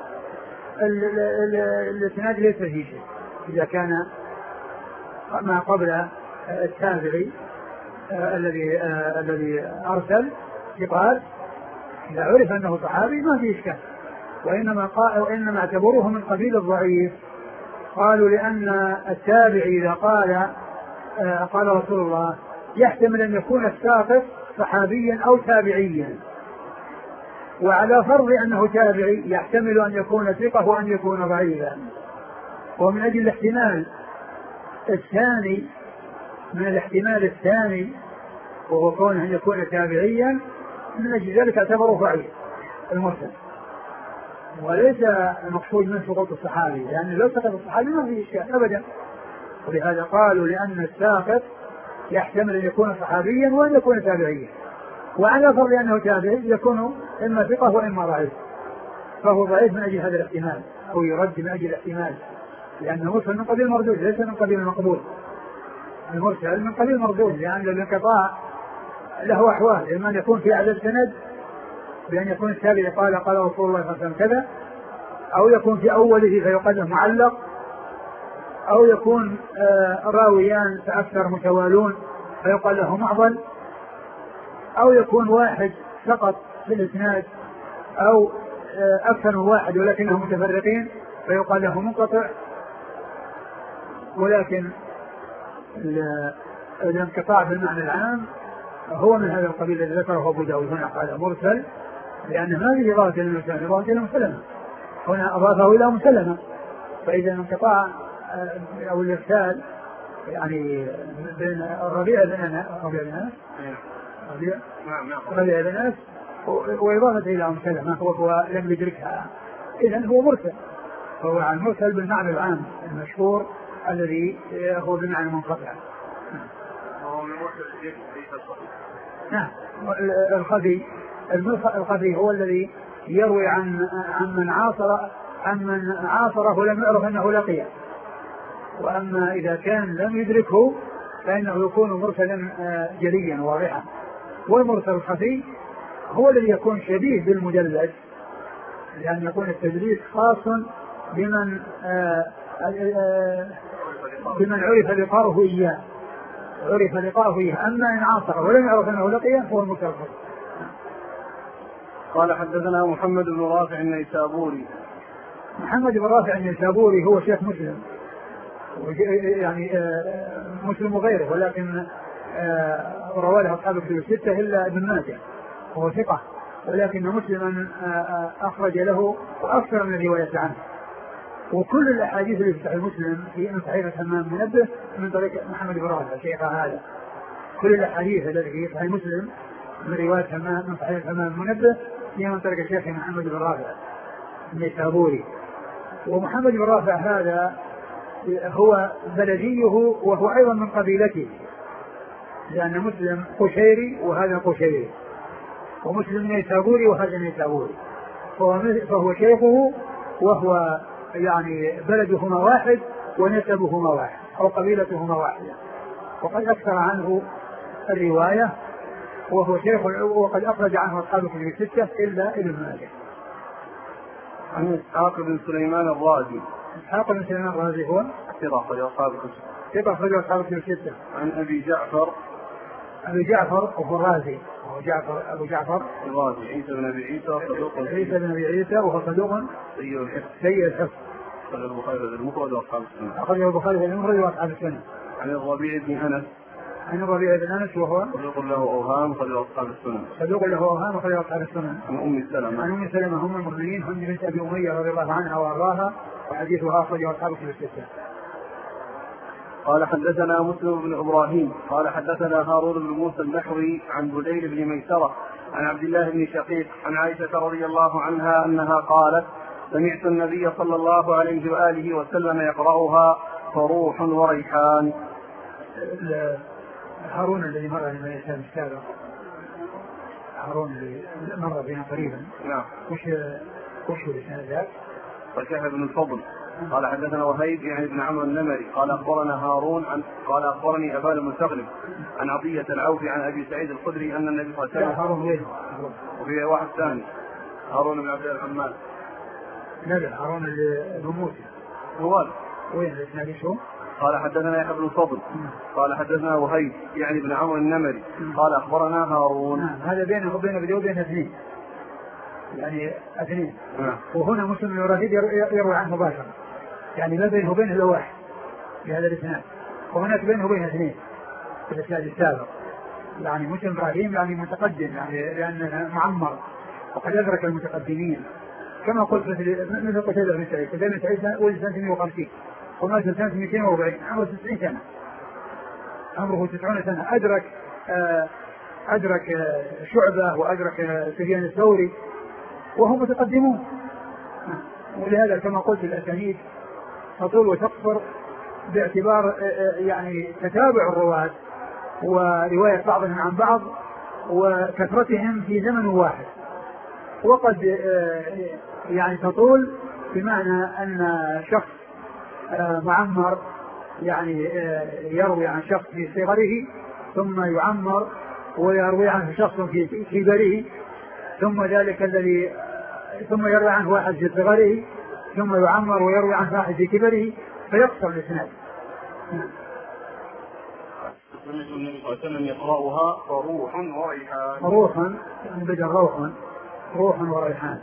الاسناد ليس فيه شيء. إذا كان ما قبل التابعي الذي الذي أرسل يقال إذا عرف أنه صحابي ما فيه إشكال، وإنما قال وإنما اعتبروه من قبيل الضعيف، قالوا لأن التابعي إذا قال قال رسول الله يحتمل أن يكون الساقط صحابيا أو تابعيا، وعلى فرض أنه تابعي يحتمل أن يكون ثقة وأن يكون ضعيفا، ومن أجل الاحتمال الثاني من الاحتمال الثاني وهو كونه أن يكون تابعيا من أجل ذلك اعتبره ضعيف المرسل، وليس المقصود من سقوط الصحابي، لأن لو سقط الصحابي ما فيه إشكال أبدا. ولهذا قالوا لأن الساقط يحتمل أن يكون صحابيا وأن يكون تابعيا، وعلى فرض أنه تابعي يكون إما ثقة وإما ضعيف، فهو ضعيف من أجل هذا الاحتمال أو يرد من أجل الاحتمال، لأنه مرسل من قبيل المردود ليس من قبيل المقبول. المرسل من قبيل المردود لأن الانقطاع له أحوال، إما أن يكون في عدد سند بأن يكون التابعي قال قال رسول الله صلى الله عليه وسلم كذا، أو يكون في أوله فيقدم معلق، أو يكون راويان فأكثر متوالون فيقال له معضل، أو يكون واحد فقط في الإسناد أو أكثر من واحد ولكنهم متفرقين فيقال له منقطع. ولكن الانقطاع بالمعنى العام هو من هذا القبيل الذي ذكره أبو داود هنا قال مرسل، لأن ما فيه إضافة إلى المسلمة، إضافة إلى مسلمة، هنا أضافه إلى مسلمة. فإذا الانقطاع أو الإرسال يعني بين الربيع بن أنس ربيع بن أنس ربيع ربيع بن أنس وإضافة إلى مسلمة هو هو لم يدركها، إذن هو مرسل، فهو عن مرسل بالمعنى العام المشهور الذي هو بمعنى منقطع. نعم. الخفي الخفي هو الذي يروي عن عن من عاصر عن من عاصره ولم يعرف أنه لقيه، وأما إذا كان لم يدركه فإنه يكون مرسلا جليا واضحا. والمرسل الخفي هو الذي يكون شبيه بالمدلس، لأن يكون التدليس خاص بمن بمن عرف لقاؤه إياه عرف لقاؤه إياه أما إن عاصر ولم يعرف أنه لقيه هو المرسل الخفي. قال حدثنا محمد بن رافع النيسابوري. محمد بن رافع النيسابوري هو شيخ مسلم، يعني مسلم وغيره، ولكن رواه له أصحاب الكتب الستة إلا ابن ماجه، وهو ثقة، ولكن مسلما أخرج له وأكثر من الرواية عنه. وكل الأحاديث اللي في صحيح مسلم في صحيح همام منبه من طريق محمد بن رافع شيخ هذا. كل الأحاديث التي في صحيح مسلم من رواية همام من صحيح همام منبه هي من طريق الشيخ محمد بن رافع النيسابوري. ومحمد بن رافع هذا هو بلديه وهو أيضا من قبيلته، لأن مسلم قشيري وهذا قشيري، ومسلم نيسابوري وهذا نيسابوري، فهو, فهو شيخه وهو يعني بلدهما واحد ونسبهما واحد أو قبيلتهما واحدة، وقد أكثر عنه الرواية وهو شيخ، وقد أخرج عنه أصحاب الكتب الستة إلا ابن ماجه. عن إسحاق بن سليمان الرازي. إسحاق بن سليمان الرازي هو ثقة أخرج أصحاب الكتب ثقة أخرج أصحاب الكتب الستة. عن أبي جعفر أبي جعفر وهو الرازي وهو جعفر أبو جعفر الرازي عيسى بن أبي عيسى صدوق عيسى بن أبي عيسى وهو صدوق سيء الحفظ سيء الحفظ أخرج البخاري في المفرد وأصحاب السنة. أخرج البخاري في المفرد وأصحاب السنة. عن الربيع بن أنس عن الربيع بن أنس وهو صدوق له أوهام أخرج أصحاب السنة. صدوق له أوهام أخرج أصحاب السنة. عن أم سلمة عن أم سلمة أم المؤمنين هند بنت أبي أمية رضي الله عنها وأرضاها، وحديثها أخرج أصحاب الكتب الستة. قال حدثنا مسلم بن إبراهيم قال حدثنا هارون بن موسى النحوي عن بديل بن ميسرة عن عبد الله بن شقيق عن عائشة رضي الله عنها أنها قالت سمعت النبي صلى الله عليه وآله وسلم يقرأها فروح وريحان. هارون الذي مر بين الإنسان السابق، هارون الذي مر بنا قريبا. نعم. وش وش هو الإسناد ذاك؟ وشيخ بن الفضل قال حدثنا وهيب يعني بن عمرو النمري قال أخبرنا هارون عن قال أخبرني أبان المستغرب عن عطية العوفي عن أبي سعيد الخدري أن النبي صلى الله عليه وسلم. هارون وين؟ وفي واحد ثاني هارون بن عبد الرحمن. لا هارون بن موسى هو وين الإسناد شو؟ قال حدثنا يحيى بن الفضل قال حدثنا وهيب يعني بن عمرو النمري قال أخبرنا هارون. نعم. هذا بينه وبين بدو بين اثنين، يعني اثنين. نعم. وهنا مسلم بن رشيد يروي عنه مباشرة، يعني ما بينه وبينه الا واحد في هذا الاسناد، وهناك بينه وبين اثنين في الاسناد السابق. يعني مسلم ابراهيم يعني متقدم، يعني لانه معمر وقد ادرك المتقدمين، كما قلت مثل قتيبة بن سعيد. قتيبة بن سعيد ولد سنة مئة وخمسين ومات سنة مئتين وأربعين، عمره تسعين سنة، عمره تسعون سنة. أدرك أدرك شعبة وأدرك سفيان الثوري وهم متقدمون، ولهذا كما قلت الأسانيد تطول وتقصر باعتبار يعني تتابع الرواة ورواية بعضهم عن بعض وكثرتهم في زمن واحد. وقد يعني تطول بمعنى أن شخص معمر يعني يروي عن شخص في صغره ثم يعمر ويروي عنه شخص في كبره، ثم ذلك الذي ثم يروي عنه واحد في صغره ثم يعمر ويروي عنه واحد في كبره، فيقصر الإسناد. سمعت النبي صلى الله عليه وسلم يقرأها فروح وريحان. روحا بدل روح روح وريحان.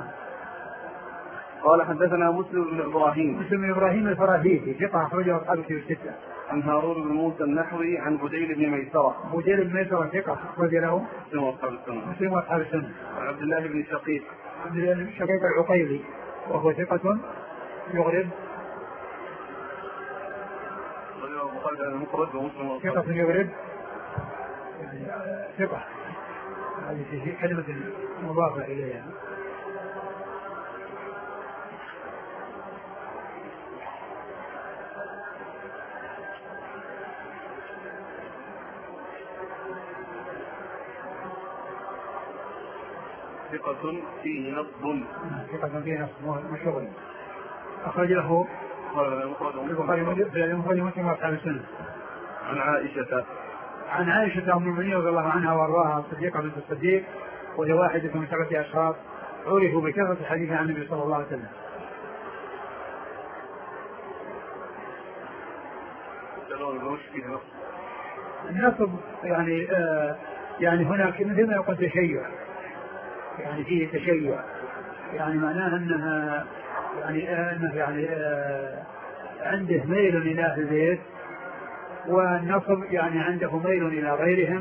قال حدثنا مسلم بن إبراهيم مسلم بن إبراهيم الفراهيدي ثقة أخرجه أصحاب الكتب الستة. عن هارون بن موسى النحوي عن بديل بن ميسرة. بديل بن ميسرة ثقة أخرج له مسلم وأصحاب السنة. مسلم وأصحاب السنة. عن عبد الله بن شقيق عبد الله بن شقيق العقيلي وهو ثقة يغرب ثقة يغرب يعني ثقة. هذه كلمة مضافة إليها. ثقة فيه نصب. ثقة فيه نصب مشهور. أخرج له البخاري ومسلم وأصحاب السنة. عن عائشة عن عائشة أم المؤمنين رضي الله عنها وأرضاها الصديقة بنت الصديق وهي واحدة من سبعة أشخاص عرفوا بكثرة الحديث عن النبي صلى الله عليه وسلم. النصب يعني آه يعني هناك مثل ما يقول تشيع، يعني فيه تشيع، يعني معناه أنها يعني آه أنه يعني آه عنده ميل إلى أهل البيت، والنصب يعني عنده ميل إلى غيرهم.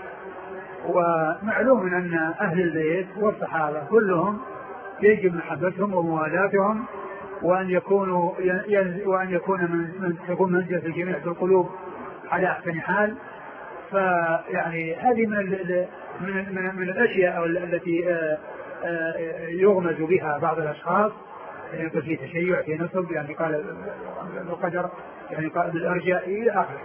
ومعلوم أن أهل البيت والصحابة كلهم يجب محبتهم وموالاتهم، وأن يكونوا وأن يكون من تكون منزلة الجميع في القلوب على أحسن حال. فيعني هذه من من من, من الأشياء التي يغمز بها بعض الأشخاص، يعني يكون في تشيع في نصب، يعني قال القدر، يعني قال بالأرجاء إلى آخره.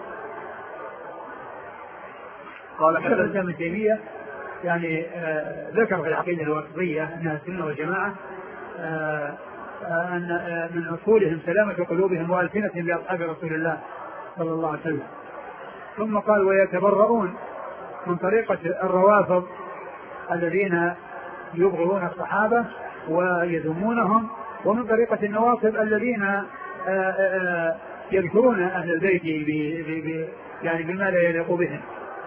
قال حدثنا ابن تيمية يعني آه ذكر في العقيدة الواسطية أنها السنة والجماعة آه آه أن آه من أصولهم سلامة قلوبهم وألسنتهم بأصحاب رسول الله صلى الله عليه وسلم. ثم قال ويتبرؤون من طريقة الروافض الذين يبغضون الصحابة ويذمونهم، ومن طريقة النواصب الذين آآ آآ يذكرون أهل البيت ب ب يعني بما لا يليق بهم.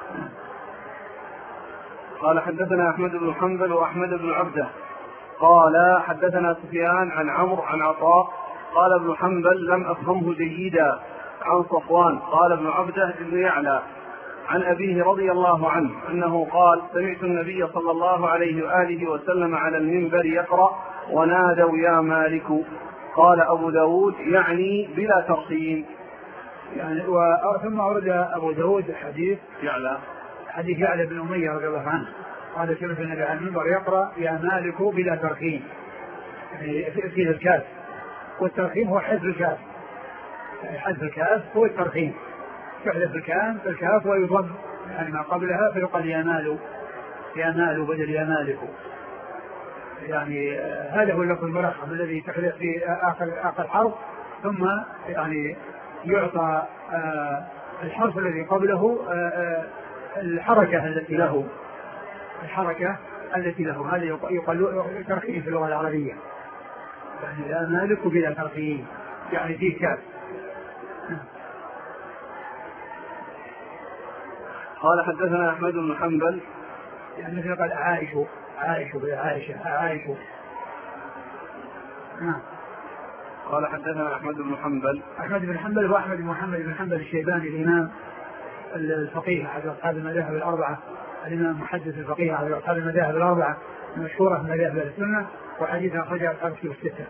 قال حدثنا أحمد بن حنبل وأحمد بن عبده قال حدثنا سفيان عن عمرو عن عطاء قال ابن حنبل لم أفهمه جيدا عن صفوان قال ابن عبده بن يعلى عن أبيه رضي الله عنه أنه قال سمعت النبي صلى الله عليه وآله وسلم على المنبر يقرأ ونادوا يا مالك. قال أبو داود يعني بلا ترقيم. يعني ثم أورد أبو داود حديث يعلى حديث يعلى بن أمية رضي الله عنه قال سمعت النبي على المنبر يقرأ يا مالك بلا ترقيم، يعني فيه الكاف، والترقيم هو حذف الكاف، حذف الكاف هو الترقيم، يحذف الكاف الكاف ويضم يعني ما قبلها فيقال يا مال يا مال بدل يا مالك. يعني هذا هو اللفظ المرخم الذي تحذف في آخر آخر حرف، ثم يعني يعطى آه الحرف الذي قبله آه آه الحركة التي له الحركة التي له هذا يقال ترقيم في اللغة العربية، يعني لا مالك بلا ترقيم يعني فيه كاف. قال حدثنا أحمد بن حنبل يعني مثل قال عائشة عائشة بلا عائشة عائشة. نعم. قال حدثنا أحمد بن حنبل أحمد بن حنبل هو أحمد بن محمد بن حنبل الشيباني الإمام الفقيه أحد أصحاب المذاهب الأربعة، الإمام محدث الفقيه أحد أصحاب المذاهب الأربعة المشهورة من مذاهب السنة، وحديث أخرجه أصحاب الكتب الستة.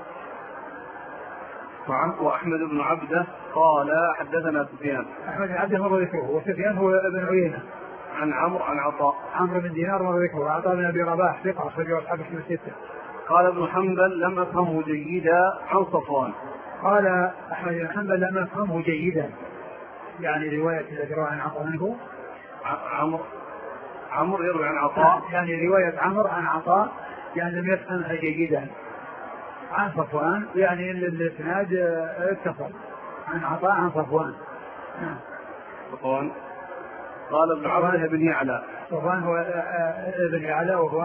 وأحمد بن عبده قال حدثنا سفيان. أحمد بن عبده مر ذكره، وسفيان هو ابن عيينة. عن عمرو عن عطاء. عمرو بن دينار مر ذكره، وعطاء بن أبي رباح ثقة أخرجه أصحاب الكتب الستة. قال ابن حنبل لم أفهمه جيدا عن صفوان. قال أحمد بن حنبل لم أفهمه جيدا، يعني رواية التي روى عن عطاء منه عمرو عمرو يروي عن عطاء، يعني رواية عمرو عن عطاء يعني لم يفهمها جيدا عن صفوان، يعني الاسناد اتصل عن عطاء عن صفوان. صفوان قال ابن عبده بن يعلى. صفوان هو ابن يعلى وهو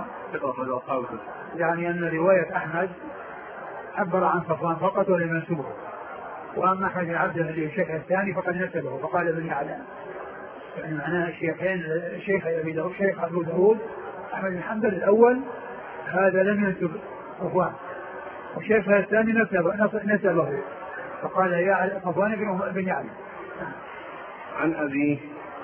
يعني أن رواية أحمد عبر عن صفوان فقط ولم ينسبه، وأما أحمد بن عبد الذي الشيخ الثاني فقد نسبه فقال ابن يعلى، يعني معناه الشيخين الشيخ أبي داود الشيخ أبو داود أحمد بن حنبل الأول هذا لم ينسب صفوان، والشيخ الثاني نسبه نسبه فقال يا صفوان بن يعلى. عن أبيه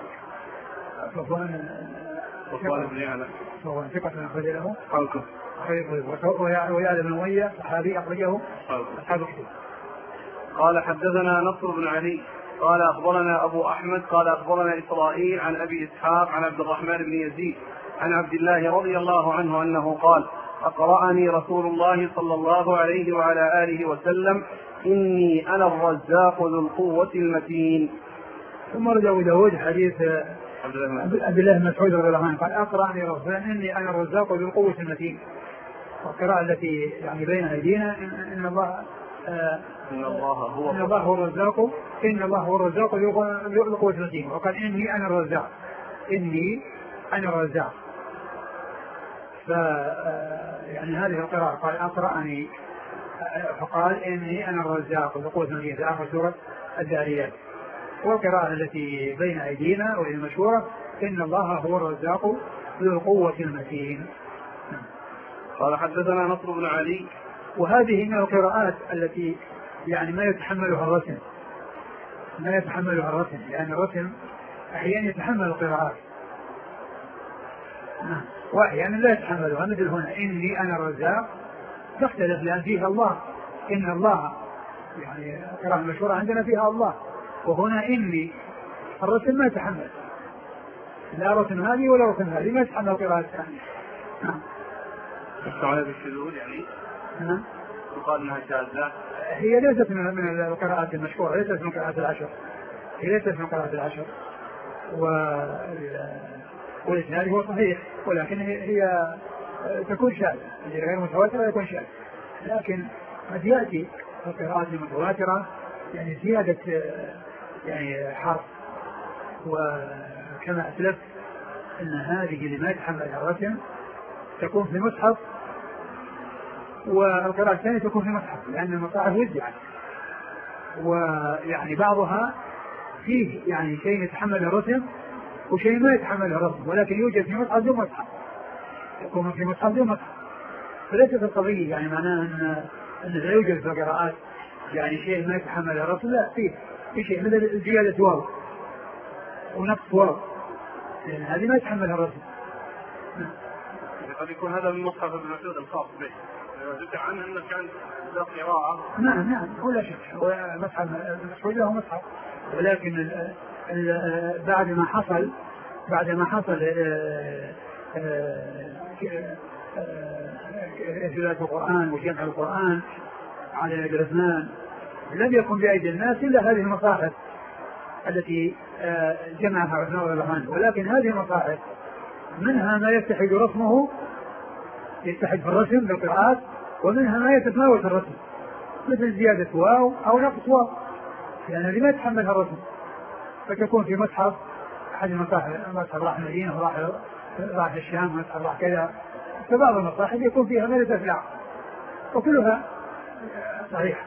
صفوان صفوان بن يعلى صفوان ثقة أخرج له خلقه ويعلى بن أمية صحابي أخرجه أصحاب الكتب. قال حدثنا نصر بن علي قال أخبرنا أبو أحمد قال أخبرنا إسرائيل عن أبي إسحاق عن عبد الرحمن بن يزيد عن عبد الله رضي الله عنه أنه قال أقرأني رسول الله صلى الله عليه وعلى آله وسلم إني أنا الرزاق ذو القوة المتين. ثم رد أبو داود حديث عبد الله بن مسعود رضي الله عنه قال أقرأني رسول إني أنا الرزاق ذو القوة المتين. والقراءة التي يعني بين أيدينا إن الله آه إن الله هو إن الله هو الرزاق إن الله هو الرزاق ذو القوة المتين. وقال إني أنا الرزاق إني أنا الرزاق. ف يعني هذه القراءة قال أقرأني فقال إني أنا الرزاق ذو القوة المتين في آخر سورة الذاريات. والقراءة التي بين أيدينا وهي المشهورة إن الله هو الرزاق ذو القوة المتين. قال حدثنا نصر بن علي. وهذه من القراءات التي يعني ما يتحملها الرسم ما يتحملها الرسم لأن يعني الرسم أحيانا يتحمل القراءات وأحيانا لا يتحملها، مثل هنا إني أنا الرزاق تختلف لأن فيها الله إن الله يعني القراءة المشهورة عندنا فيها الله، وهنا إني الرسم ما يتحمل لا رسم هذه ولا رسم هذه ما يتحمل القراءة الثانية. السعودية بالشذوذ يعني نعم يقال انها شاذة. هي ليست من القراءات المشهورة ليست من قراءات العشر هي ليست من قراءات العشر والإسناد هو صحيح ولكن هي تكون شاذة غير متواترة يكون شاذة، لكن قد يأتي القراءات المتواترة يعني زيادة يعني حرف. وكما أسلفت أن هذه اللي ما يتحملها الرسم تكون في مصحف والقراءة الثانية تكون في مصحف لأن المصاحف وزعت، ويعني بعضها فيه يعني شيء يتحمل الرسم وشيء ما يتحمل الرسم ولكن يوجد في مصحف دون مصحف يكون في مصحف دون مصحف. فليست القضية يعني معناه أن أن لا يوجد في القراءات يعني شيء ما يتحمل الرسم، لا فيه في شيء مثل زيادة واو ونقص واو لأن هذه ما يتحمل الرسم. قد يكون هذا من مصحف ابن مسعود الخاص به وذكر عنه انه كان له قراءة. نعم نعم ولا شك مصحف ابن مسعود له مصحف، ولكن ال ال بعد ما حصل بعد ما حصل إنزال القرآن وجمع القرآن على يد عثمان لم يكن بأيدي الناس إلا هذه المصاحف التي جمعها عثمان رضي الله عنه، ولكن هذه المصاحف منها ما يتحد رسمه يتحد في الرسم بالقراءات ومنها ما يتفاوت الرسم مثل زيادة واو أو نقص واو لأن يعني هذه ما يتحملها الرسم، فتكون في مصحف أحد المصاحف مصحف راح المدينة وراح راح الشام مصحف راح كذا، فبعض المصاحف يكون فيها ما يتفلع وكلها صحيح.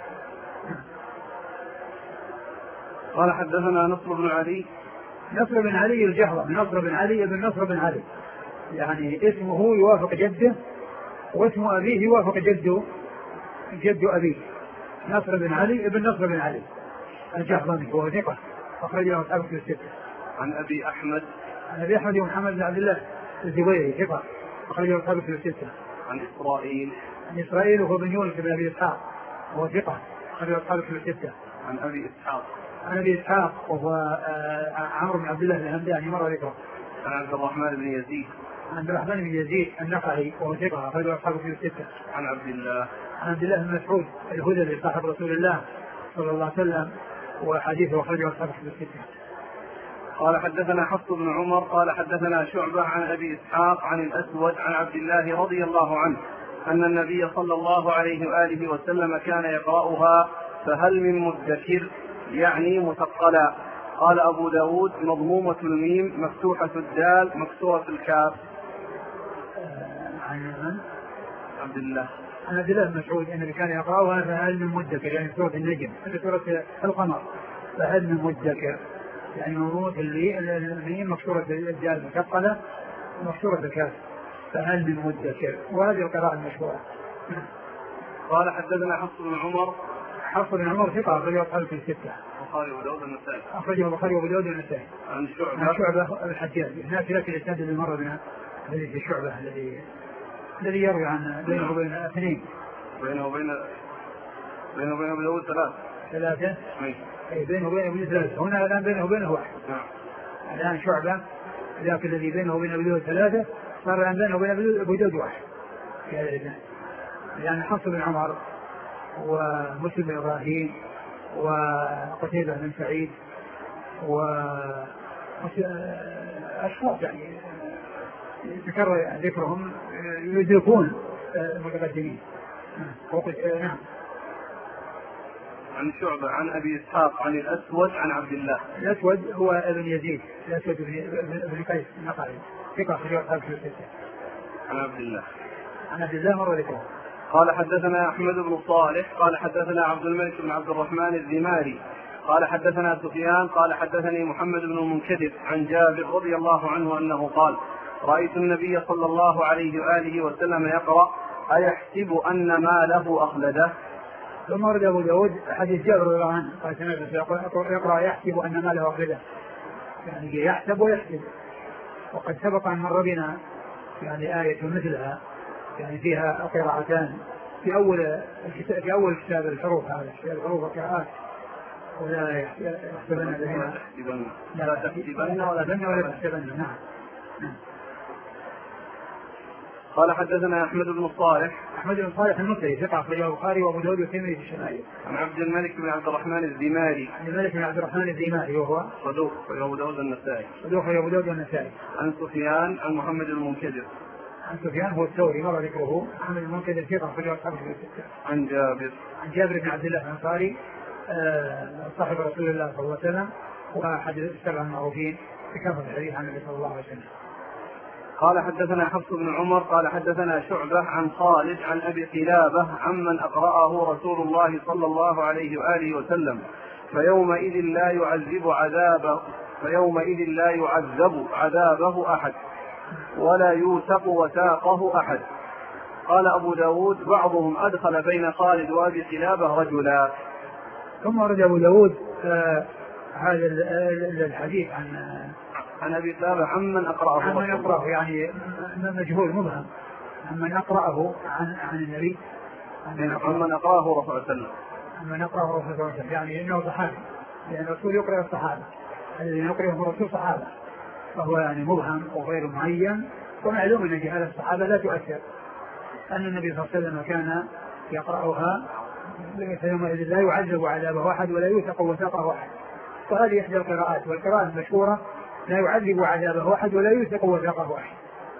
قال حدثنا نصر بن علي. نصر بن علي الجهضمي نصر بن علي ابن نصر بن علي يعني اسمه يوافق جده واسم أبيه يوافق جده جد أبيه نصر بن علي ابن نصر بن علي الجهضمي هو ثقة أخرجه أصحاب الكتب الستة. عن أبي أحمد عن أبي أحمد ومحمد بن عبد الله الزبيري ثقة أخرجه أصحاب الكتب الستة. عن إسرائيل عن إسرائيل وهو بن يونس بن أبي إسحاق وهو ثقة أخرجه أصحاب الكتب الستة. عن أبي إسحاق عن أبي إسحاق وهو عمرو بن عبد الله الهمداني مرة ذكره. عن عبد الرحمن بن يزيد عن عبد الرحمن بن يزيد النخعي وهو ثقة أخرجه أصحاب الكتب الستة. عن عبد الله عن عبد الله بن مسعود الهذلي صاحب رسول الله صلى الله عليه وسلم وحديثه أخرجه أصحاب الكتب الستة. قال حدثنا حفص بن عمر قال حدثنا شعبة عن أبي إسحاق عن الأسود عن عبد الله رضي الله عنه أن النبي صلى الله عليه وآله وسلم كان يقرأها فهل من مدكر يعني مثقلا. قال أبو داود مضمومة الميم مفتوحة الدال مكسورة الكاف. عن عبد الله عن عبد الله بن مسعود أنه كان يقرأها فهل من مدكر، يعني سورة النجم، سورة القمر، فهل من مدكر، يعني موضوع اللي اللي مكسورة الجال مثقلة ومكسورة الكاف، فهل من مدكر، وهذه القراءة المشهورة. قال حدثنا حفص بن عمر. حفص بن عمر ثقة أخرجه أصحاب في الستة. البخاري وأبو داود والنسائي. أخرجه البخاري وأبو داود والنسائي. عن شعبة. عن شعبة الحجاج، هناك لك الإسناد اللي مر بنا الذي في شعبة الذي الذي يروي عن بينه وبين اثنين. بينه وبين بينه وبين أبو داود ثلاثة. ثلاثة. أي بينه وبين أبو داود ثلاثة. هنا الآن بينه وبينه واحد. نعم. الآن شعبة ذاك الذي بينه وبين أبو داود ثلاثة صار الآن بينه وبين أبو داود واحد. يعني حفص بن عمر ومسلم بن إبراهيم وقتيبة بن سعيد وأشخاص يعني ذكر ذكرهم يدركون المتقدمين. نعم. عن شعبة عن أبي إسحاق عن الأسود عن عبد الله. الأسود هو ابن يزيد، الأسود بن قيس النقعي ثقة في أصحاب الستة. عن عبد الله. عن عبد الله مر ذكره. قال حدثنا أحمد بن صالح قال حدثنا عبد الملك بن عبد الرحمن الذماري قال حدثنا سفيان قال حدثني محمد بن المنكدر عن جابر رضي الله عنه أنه قال: رأيت النبي صلى الله عليه وآله وسلم يقرأ: أيحسب أن ماله أخلده؟ ثم ورد أبو داود حديث جابر رضي الله عنه قال: يقرأ يحسب أن ماله أخلده، يعني يحسب ويحسب. وقد سبق أن مر بنا يعني آية مثلها يعني فيها قراءتان في أول الكتاب في أول كتاب الحروف، هذا كتاب الحروف والقراءات: ولا يحسبن الذين لا تحسبن ولا تحسبن ولا تحسبن. نعم. قال حدثنا أحمد بن صالح. أحمد بن صالح المصري ثقة أخرجه البخاري وأبو داود والترمذي في الشمائل. عن عبد الملك بن عبد الرحمن الذماري. عن الملك بن عبد الرحمن الذماري وهو صدوق أبو داود والنسائي. صدوق أبو داود والنسائي. عن سفيان عن محمد المنكدر. عن سفيان هو الثوري مر ذكره. محمد المنكدر ثقة أخرجه أصحاب الستة. عن جابر. عن جابر بن عبد الله الأنصاري صاحب رسول الله صلى الله عليه وسلم وأحد السبع المعروفين بكثرة الحديث عن النبي صلى الله عليه وسلم. قال حدثنا حفص بن عمر قال حدثنا شعبة عن خالد عن أبي قلابة عمن أقرأه رسول الله صلى الله عليه وآله وسلم: فيومئذ لا يعذب عذابه فيومئذ لا يعذب عذابه أحد ولا يوثق وثاقه أحد. قال أبو داود: بعضهم أدخل بين خالد وأبي قلابة رجلا. ثم ورد أبو داود آه هذا الحديث عن عن أبي قلابة عمن أقرأه عمن أقرأه يعني مجهول مبهم عمن أقرأه عن عن النبي عمن أقرأه رسول الله صلى الله عليه وسلم عمن أقرأه رسول الله صلى الله عليه وسلم، يعني إنه صحابي، لأن الرسول يقرأ الصحابة، الذي يقرأه الرسول صحابة، فهو يعني مبهم وغير معين. ومعلوم أن جهالة الصحابة لا تؤثر، أن النبي صلى الله عليه وسلم كان يقرأها: فيومئذ لا يعذب عذابه أحد ولا يوثق وثاقه أحد. وهذه إحدى القراءات، والقراءة المشهورة: لا يعذب عذابه أحد ولا يوثق وثاقه أحد.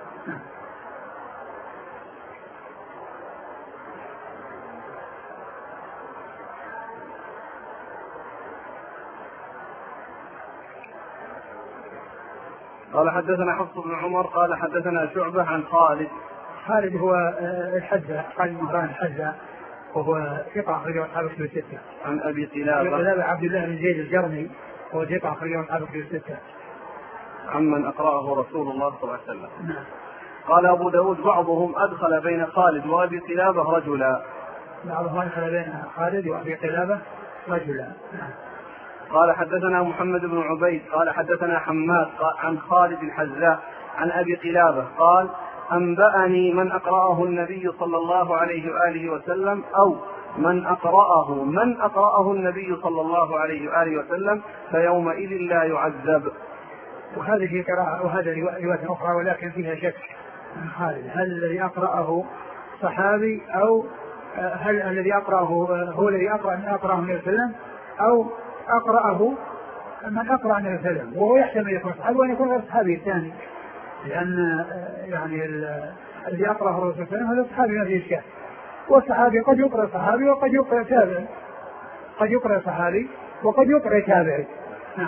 قال حدثنا حفص بن عمر قال حدثنا شعبة عن خالد. خالد هو الحذاء، خالد بن مهران الحذاء، وهو ثقة أخرجه أصحاب الكتب الستة. عن أبي قلابة. قلابة عبد الله بن زيد الجرمي، وهو ثقة أخرجه أصحاب الكتب الستة. عمن أقرأه رسول الله صلى الله عليه وسلم. نعم. قال أبو داود: بعضهم أدخل بين خالد وأبي قلابة رجلا. بعضهم أدخل بين خالد وأبي قلابة رجلا. نعم. قال حدثنا محمد بن عبيد قال حدثنا حماد عن خالد الحذاء عن أبي قلابة قال: أنبأني من أقرأه النبي صلى الله عليه وآله وسلم أو من أقرأه من أقرأه النبي صلى الله عليه وآله وسلم فيومئذ لا يعذب. وهذه قراءة وهذا رواية أخرى ولكن فيها شك من خالد: هل الذي أقرأه صحابي أو هل الذي أقرأه هو الذي أقرأ من أقرأه النبي صلى الله عليه وسلم أو أقرأه من أقرأ النبي صلى الله عليه وسلم، وهو يحتمل يكون صحابي وأن يكون غير صحابي الثاني، لأن يعني الذي أقرأه الرسول صلى الله عليه وسلم هذا صحابي ما فيه إشكال، والصحابي قد يقرأ صحابي وقد يقرأ تابعي، قد يقرأ صحابي وقد يقرأ تابعي. نعم.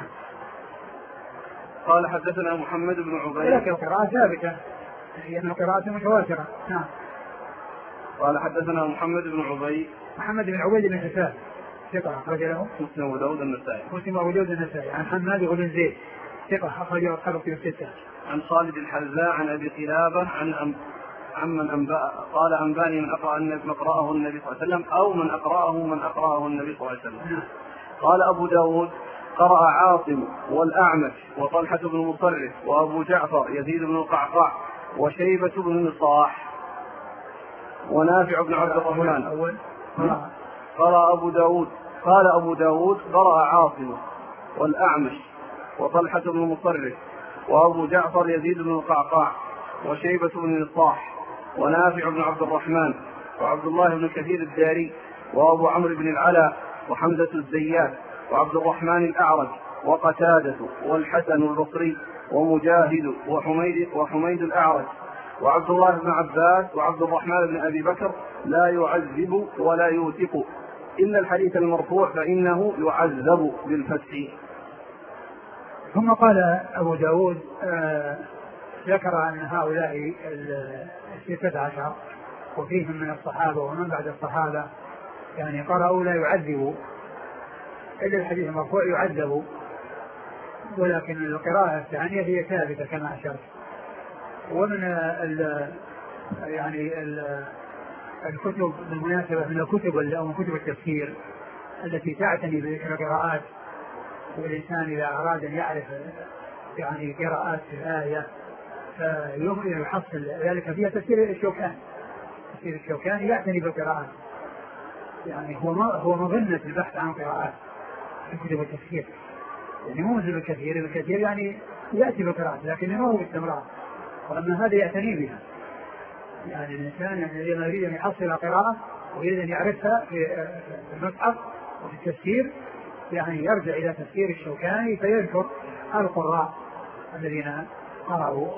قال حدثنا محمد بن عبيد. لكن القراءة ثابتة، هي أن القراءة متواترة. نعم. قال حدثنا محمد بن عبيد محمد بن عبيد بن حسان ثقة أخرج له مسلم وأبو داود النسائي مسلم وأبو داود النسائي عن حماد بن زيد ثقة أخرج أصحابه في الستة عن خالد الحذاء عن أبي قلابة عن أم عمن أنبأ قال أنباني من أقرأ من أقرأه النبي صلى الله عليه وسلم أو من أقرأه من أقرأه النبي صلى الله عليه وسلم. قال أبو داود قرأ عاصم والأعمش وطلحة بن مصرف وأبو جعفر يزيد بن القعقاع وشيبة بن نصاح ونافع بن عبد الرحمن. قرأ أبو داود قال أبو داود قرأ عاصم والأعمش وطلحة بن مصرف وأبو جعفر يزيد بن القعقاع وشيبة بن نصاح ونافع بن عبد الرحمن وعبد الله بن كثير الداري وأبو عمرو بن العلا وحمزة الزيات وعبد الرحمن الأعرج وقتادة والحسن البصري ومجاهد وحميد, وحميد الأعرج وعبد الله بن عباس وعبد الرحمن بن أبي بكر لا يعذب ولا يوثق إلا الحديث المرفوع فإنه يعذب بالفتح. ثم قال أبو داود آه ذكر أن هؤلاء الستة عشر وفيهم من الصحابة ومن بعد الصحابة يعني قرأوا لا يعذبوا إلا الحديث المرفوع يعذب، ولكن القراءة الثانية هي ثابتة كما أشرت. ومن ال يعني ال الكتب بالمناسبة من الكتب أو من كتب التفسير التي تعتني بذكر القراءات، والإنسان إذا أراد أن يعرف يعني قراءات الآية فيمكن يحصل ذلك فيها تفسير الشوكاني. تفسير الشوكاني يعتني بالقراءات، يعني هو هو مظنة البحث عن قراءات في كتب التفسير، يعني مو مثل الكثير. الكثير يعني يأتي بالقراءات لكن ما هو باستمرار، وأما هذا يعتني بها. يعني الإنسان الذي يريد أن يحصل قراءة ويريد أن يعرفها في المصحف وفي التفسير يعني يرجع إلى تفسير الشوكاني فيذكر القراء الذين قرأوا.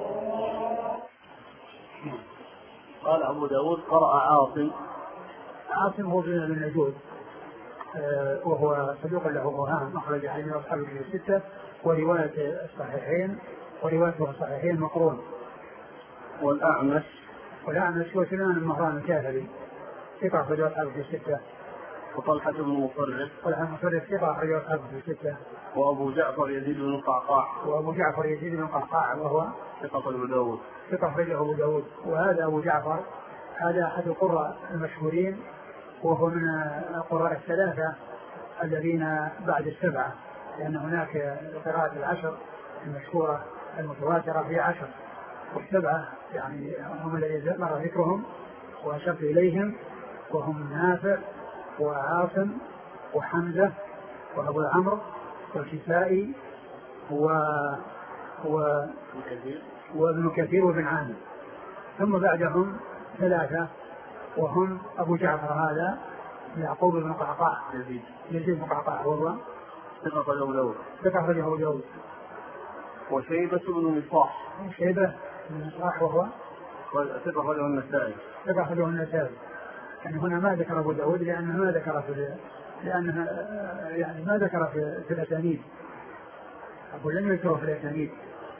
قال أبو داود قرأ عاصم. عاصم هو بن النجود وهو صدوق له أوهام أخرج حديث أصحاب الكتب الستة ورواية الصحيحين وروايته الصحيحين مقرون. والأعمش والأعمش هو سليمان بن مهران الكاهلي ثقة أخرج أصحاب الكتب الستة. وطلحة بن مصرف طلحة بن مصرف ثقة أخرج أصحاب الكتب الستة. وأبو جعفر يزيد بن القعقاع وأبو جعفر يزيد بن القعقاع وهو ثقة أبو داود ثقة أخرجه أبو داود. وهذا أبو جعفر هذا أحد القراء المشهورين، وهو من القراء الثلاثة الذين بعد السبعة، لأن هناك القراءات العشر المشهورة المتواترة في عشر، والسبعة يعني هم الذين مر ذكرهم وأشرت إليهم، وهم نافع وعاصم وحمزة وأبو عمرو والكسائي و و وابن كثير وابن عامر. ثم بعدهم ثلاثة وهم أبو جعفر هذا يعقوب بن قعقاع يزيد يزيد بن قعقاع وهو ثقة أبو داود ثقة أبو داود. وشيبة بن نصاح شيبة بن نصاح وهو ثقة أبو النسائي ثقة أبو النسائي. يعني هنا ما ذكر أبو داود لأنه ما ذكر في لأنه يعني ما ذكر في, في الأسانيد، أقول لم يذكره في الأسانيد.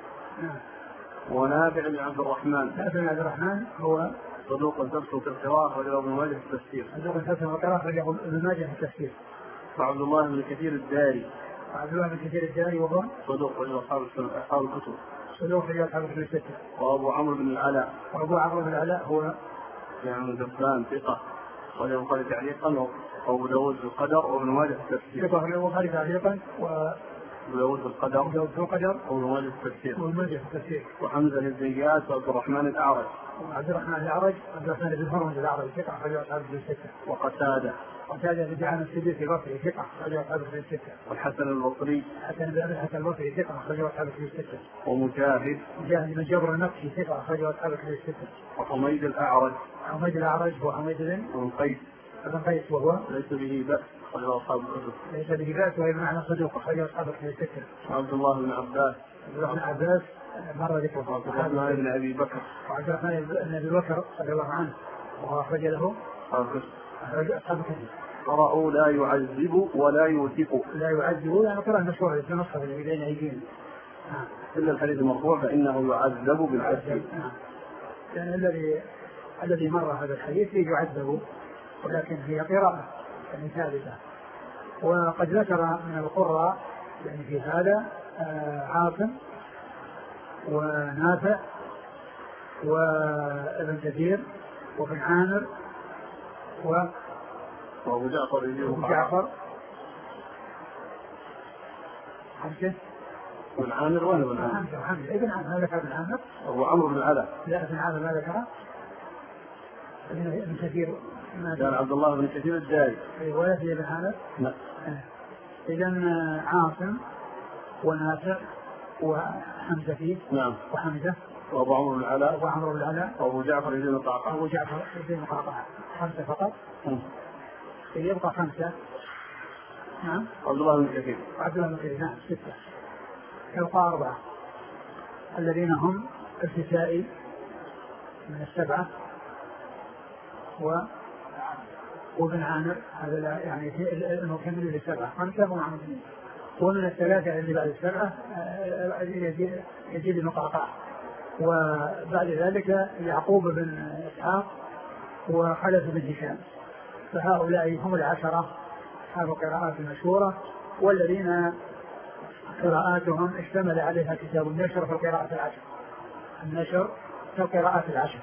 ونافع بن عبد الرحمن نافع بن عبد الرحمن هو صدوق التفسير في القراءة وله ابن ماجه في التفسير. صدوق التفسير في القراءة وله ابن ماجه في التفسير. وعبد الله بن كثير الداري وعبد الله بن كثير الداري وهو صدوق وله أصحاب أصحاب الكتب صدوق وله أصحاب الكتب الستة. وأبو عمرو بن العلاء وأبو عمرو بن العلاء هو يعني زبان ثقة وله قال تعليقا وأبو داود في القدر وابن ماجه في التفسير. ثقة وله قال تعليقا و داود القدر داود القدر وابن ماجه في التفسير وماجه في التفسير. وحمزة الزيات وعبد الرحمن الأعرج وعبد الرحمن الأعرج عبد الرحمن بن هرمز الأعرج ثقة أخرج أصحاب الستة. وقتادة قتادة بن دعامة السدوسي البصري ثقة أخرج أصحاب الستة. والحسن البصري حسن بن أبي الحسن البصري ثقة أخرج أصحاب الستة. ومجاهد مجاهد بن جبر النقشي ثقة أخرج أصحاب الستة. وحميد الأعرج حميد الأعرج هو حميد بن قيس بن قيس وهو ليس به بأس أخرج أصحاب الكتب ليس به بأس وهي بمعنى صدوق أخرج أصحاب الستة. وعبد الله بن عباس عبد الله بن عباس مر ذكره. وعبد الرحمن بن أبي بكر وعبد الرحمن بن أبي بكر رضي الله عنه وهو أخرج له أصحاب الكتب. قرأوا لا يعذب ولا يوثق لا يعذب يعني قراءة مشهورة في نصها اللي بين أيدينا إلا الحديث المرفوع فإنه يعذب بالعذاب. يعني الذي الذي مر هذا الحديث يعذب، ولكن هي قراءة يعني ثابتة. وقد ذكر من القراء يعني في هذا عاصم ونافع وابن كثير وابن عامر وابو جعفر وابو جعفر حمزة ابن عامر ولا ابن عامر؟ حمزة وحمزة ابن عامر. ما ذكر ابن عامر؟ أبو عمرو بن العلاء. لا ابن عامر ما ذكره. ابن كثير كان عبد الله بن كثير الجاي. ولا في ابن عامر؟ لا. إذن عاصم ونافع وحمزة فيه. نعم. وحمزة. وأبو عمرو بن العلاء. وأبو عمرو بن العلاء. وأبو جعفر بن القعقاع. أبو جعفر بن القعقاع. خمسة فقط. يبقى خمسة. نعم. عبد الله بن كثير. عبد الله بن كثير نعم ستة. يبقى أربعة الذين هم الكسائي من السبعة و وابن عامر هذا يعني المكمل للسبعة خمسة ومعمدين. ومن الثلاثة اللي بعد السبعة يزيد يزيد القعقاع. وبعد ذلك يعقوب بن إسحاق وخلف بن هشام. فهؤلاء هم العشرة أصحاب القراءات المشهورة والذين قراءاتهم اشتمل عليها كتاب النشر في القراءة العشر. النشر في القراءات العشر.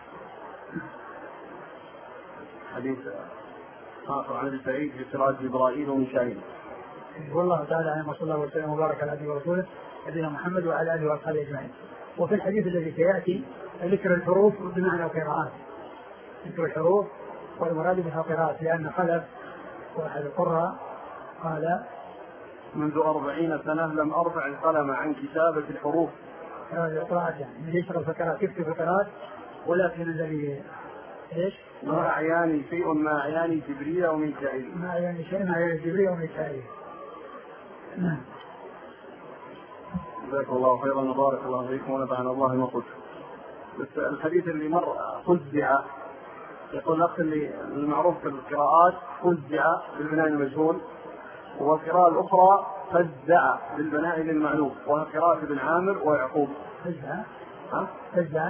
حديث آخر عن سعيد في قراءة جبرائيل وميكائيل. والله تعالى أعلم وصلى الله وسلم وبارك على عبده ورسوله نبينا محمد وعلى آله وأصحابه أجمعين. وفي الحديث الذي سيأتي ذكر الحروف بمعنى القراءات. ذكر الحروف والمراد بها القراءات لأن خلف واحد القراء قال منذ أربعين سنة لم أرفع القلم عن كتابة الحروف. هذه القراءات يعني يشتغل في القراءات يكتب القراءات ولكن الذي ايش؟ ما أعياني شيء ما أعياني جبريل وميكائيل. ما أعياني شيء ما أعياني جبريل وميكائيل. نعم. جزاك الله خيرا وبارك الله فيكم ونفعنا الله ما قلت. بس الحديث اللي مر فزع يقول الأخ اللي المعروف في القراءات فزع بالبناء المجهول والقراءة الأخرى فزع بالبناء للمعلوم وهي قراءة ابن عامر ويعقوب. فزع؟ ها؟ فزع؟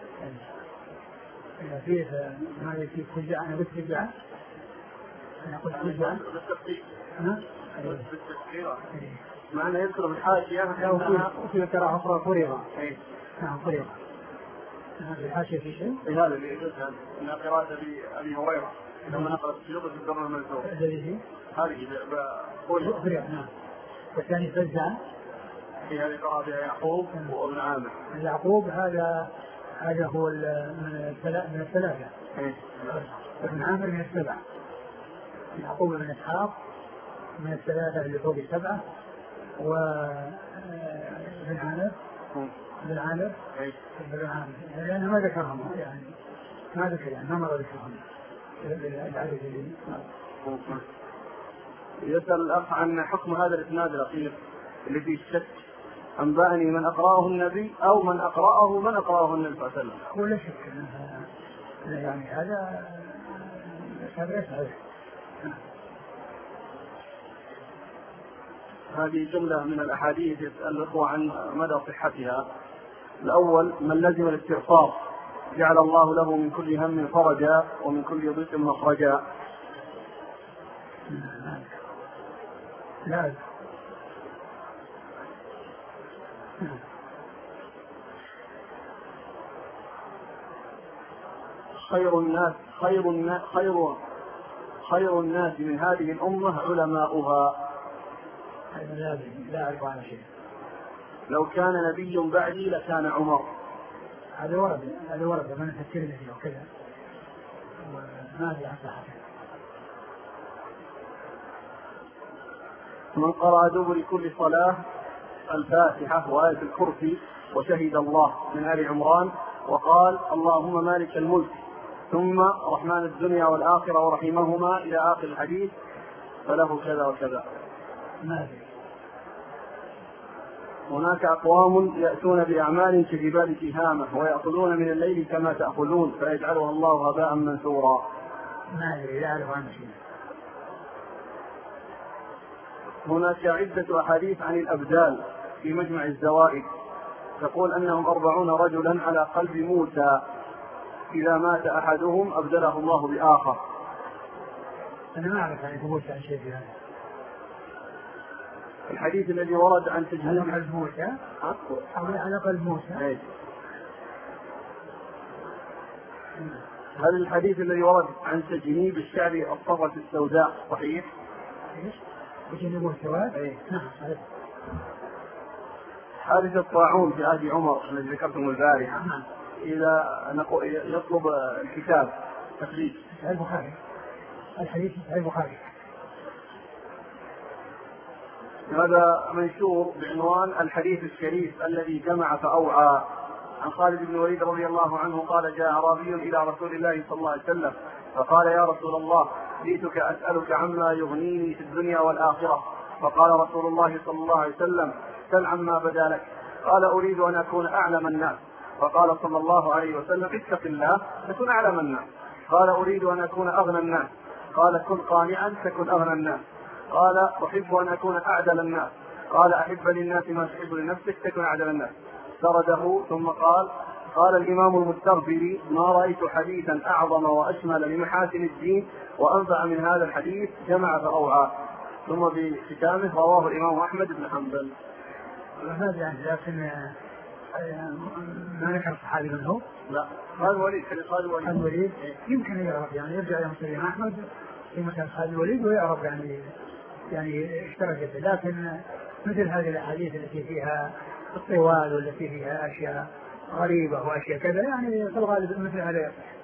إذا فيه ما يكفي فزع أنا قلت فزع؟ أنا قلت فزع؟ بالتفكير. ها؟ بالتفكير. معنى يذكر بالحاشية وفي قراءة أخرى فريضة. أي. نعم فريضة. في الحاشية في شيء؟ في هذا اللي يجوزها من قراءة أبي هريرة لما نقرأ السيوط في الدر المنثور. الذي هذه فريضة. نعم. والثاني فزع. في هذه قراءة يعقوب وابن عامر. يعقوب هذا هذا هو من من الثلاثة. ابن عامر من السبعة. يعقوب بن إسحاق من الثلاثة اللي فوق السبعة وابن عامر ابن عامر ابن عامر لأنه ما ذكرهم يعني ما ذكر يعني ما مر ذكرهم العدد اللي يسأل الأخ عن حكم هذا الإسناد الأخير اللي فيه الشك أنبأني من أقرأه النبي أو من أقرأه من أقرأه النبي صلى الله عليه وسلم. ولا شك يعني هذا هذا يسأل. هذه جملة من الأحاديث يسأل الأخوة عن مدى صحتها. الأول من لزم الاستغفار جعل الله له من كل هم فرجا ومن كل ضيق مخرجا. لا خير الناس خير الناس خير خير الناس من هذه الأمة علماؤها. لا أعرف عنه شيء. لو كان نبي بعدي لكان عمر. هذا ورد هذا ورد من الترمذي وكذا وما أدري عن صحته. من قرأ دبر كل صلاة الفاتحة وآية الكرسي وشهد الله من آل عمران وقال اللهم مالك الملك ثم رحمن الدنيا والآخرة ورحمهما إلى آخر الحديث فله كذا وكذا. ما أدري. هناك أقوام يأتون بأعمال كجبال تهامة ويأخذون من الليل كما تأخذون فيجعلها الله هباء منثورا. ما أدري لا أعرف عنه شيء. هناك عدة أحاديث عن الأبدال في مجمع الزوائد تقول أنهم أربعون رجلا على قلب موسى إذا مات أحدهم أبدله الله بآخر. أنا ما أعرف عن ثبوت عن شيء في هذا. الحديث الذي ورد عن تجنيب على الأقل موسى أو على الأقل موسى. هل الحديث الذي ورد عن تجنيب الشعر الصفرة السوداء صحيح؟ تجنيبه السواد؟ نعم صحيح. حادث الطاعون في عهد عمر الذي ذكرتم البارحة إذا يطلب الكتاب تخريج صحيح البخاري، الحديث صحيح البخاري. هذا منشور بعنوان الحديث الشريف الذي جمع فأوعى. عن خالد بن الوليد رضي الله عنه قال جاء أعرابي إلى رسول الله صلى الله عليه وسلم فقال يا رسول الله جئتك أسألك عما يغنيني في الدنيا والآخرة. فقال رسول الله صلى الله عليه وسلم سل عما بدا لك. قال أريد أن أكون أعلم الناس. فقال صلى الله عليه وسلم اتق الله تكن أعلم الناس. قال أريد أن أكون أغنى الناس. قال كن قانعا تكن أغنى الناس. قال أحب أن أكون أعدل الناس. قال أحب للناس ما تحب لنفسك تكن أعدل الناس. سرده ثم قال قال الإمام المستغفري ما رأيت حديثا أعظم وأشمل لمحاسن الدين وأنفع من هذا الحديث جمع فأوعى. ثم بختامه رواه الإمام أحمد بن حنبل. هذا يعني لكن ما ذكر الصحابي من هو؟ لا خالد الوليد. خالد الوليد الوليد يمكن يعرف يعني يرجع إلى مسلم أحمد في مكان خالد الوليد ويعرف يعني يعني اشترك به. لكن مثل هذه الأحاديث التي فيها الطوال والتي فيها أشياء غريبة وأشياء كذا يعني في الغالب مثل هذا.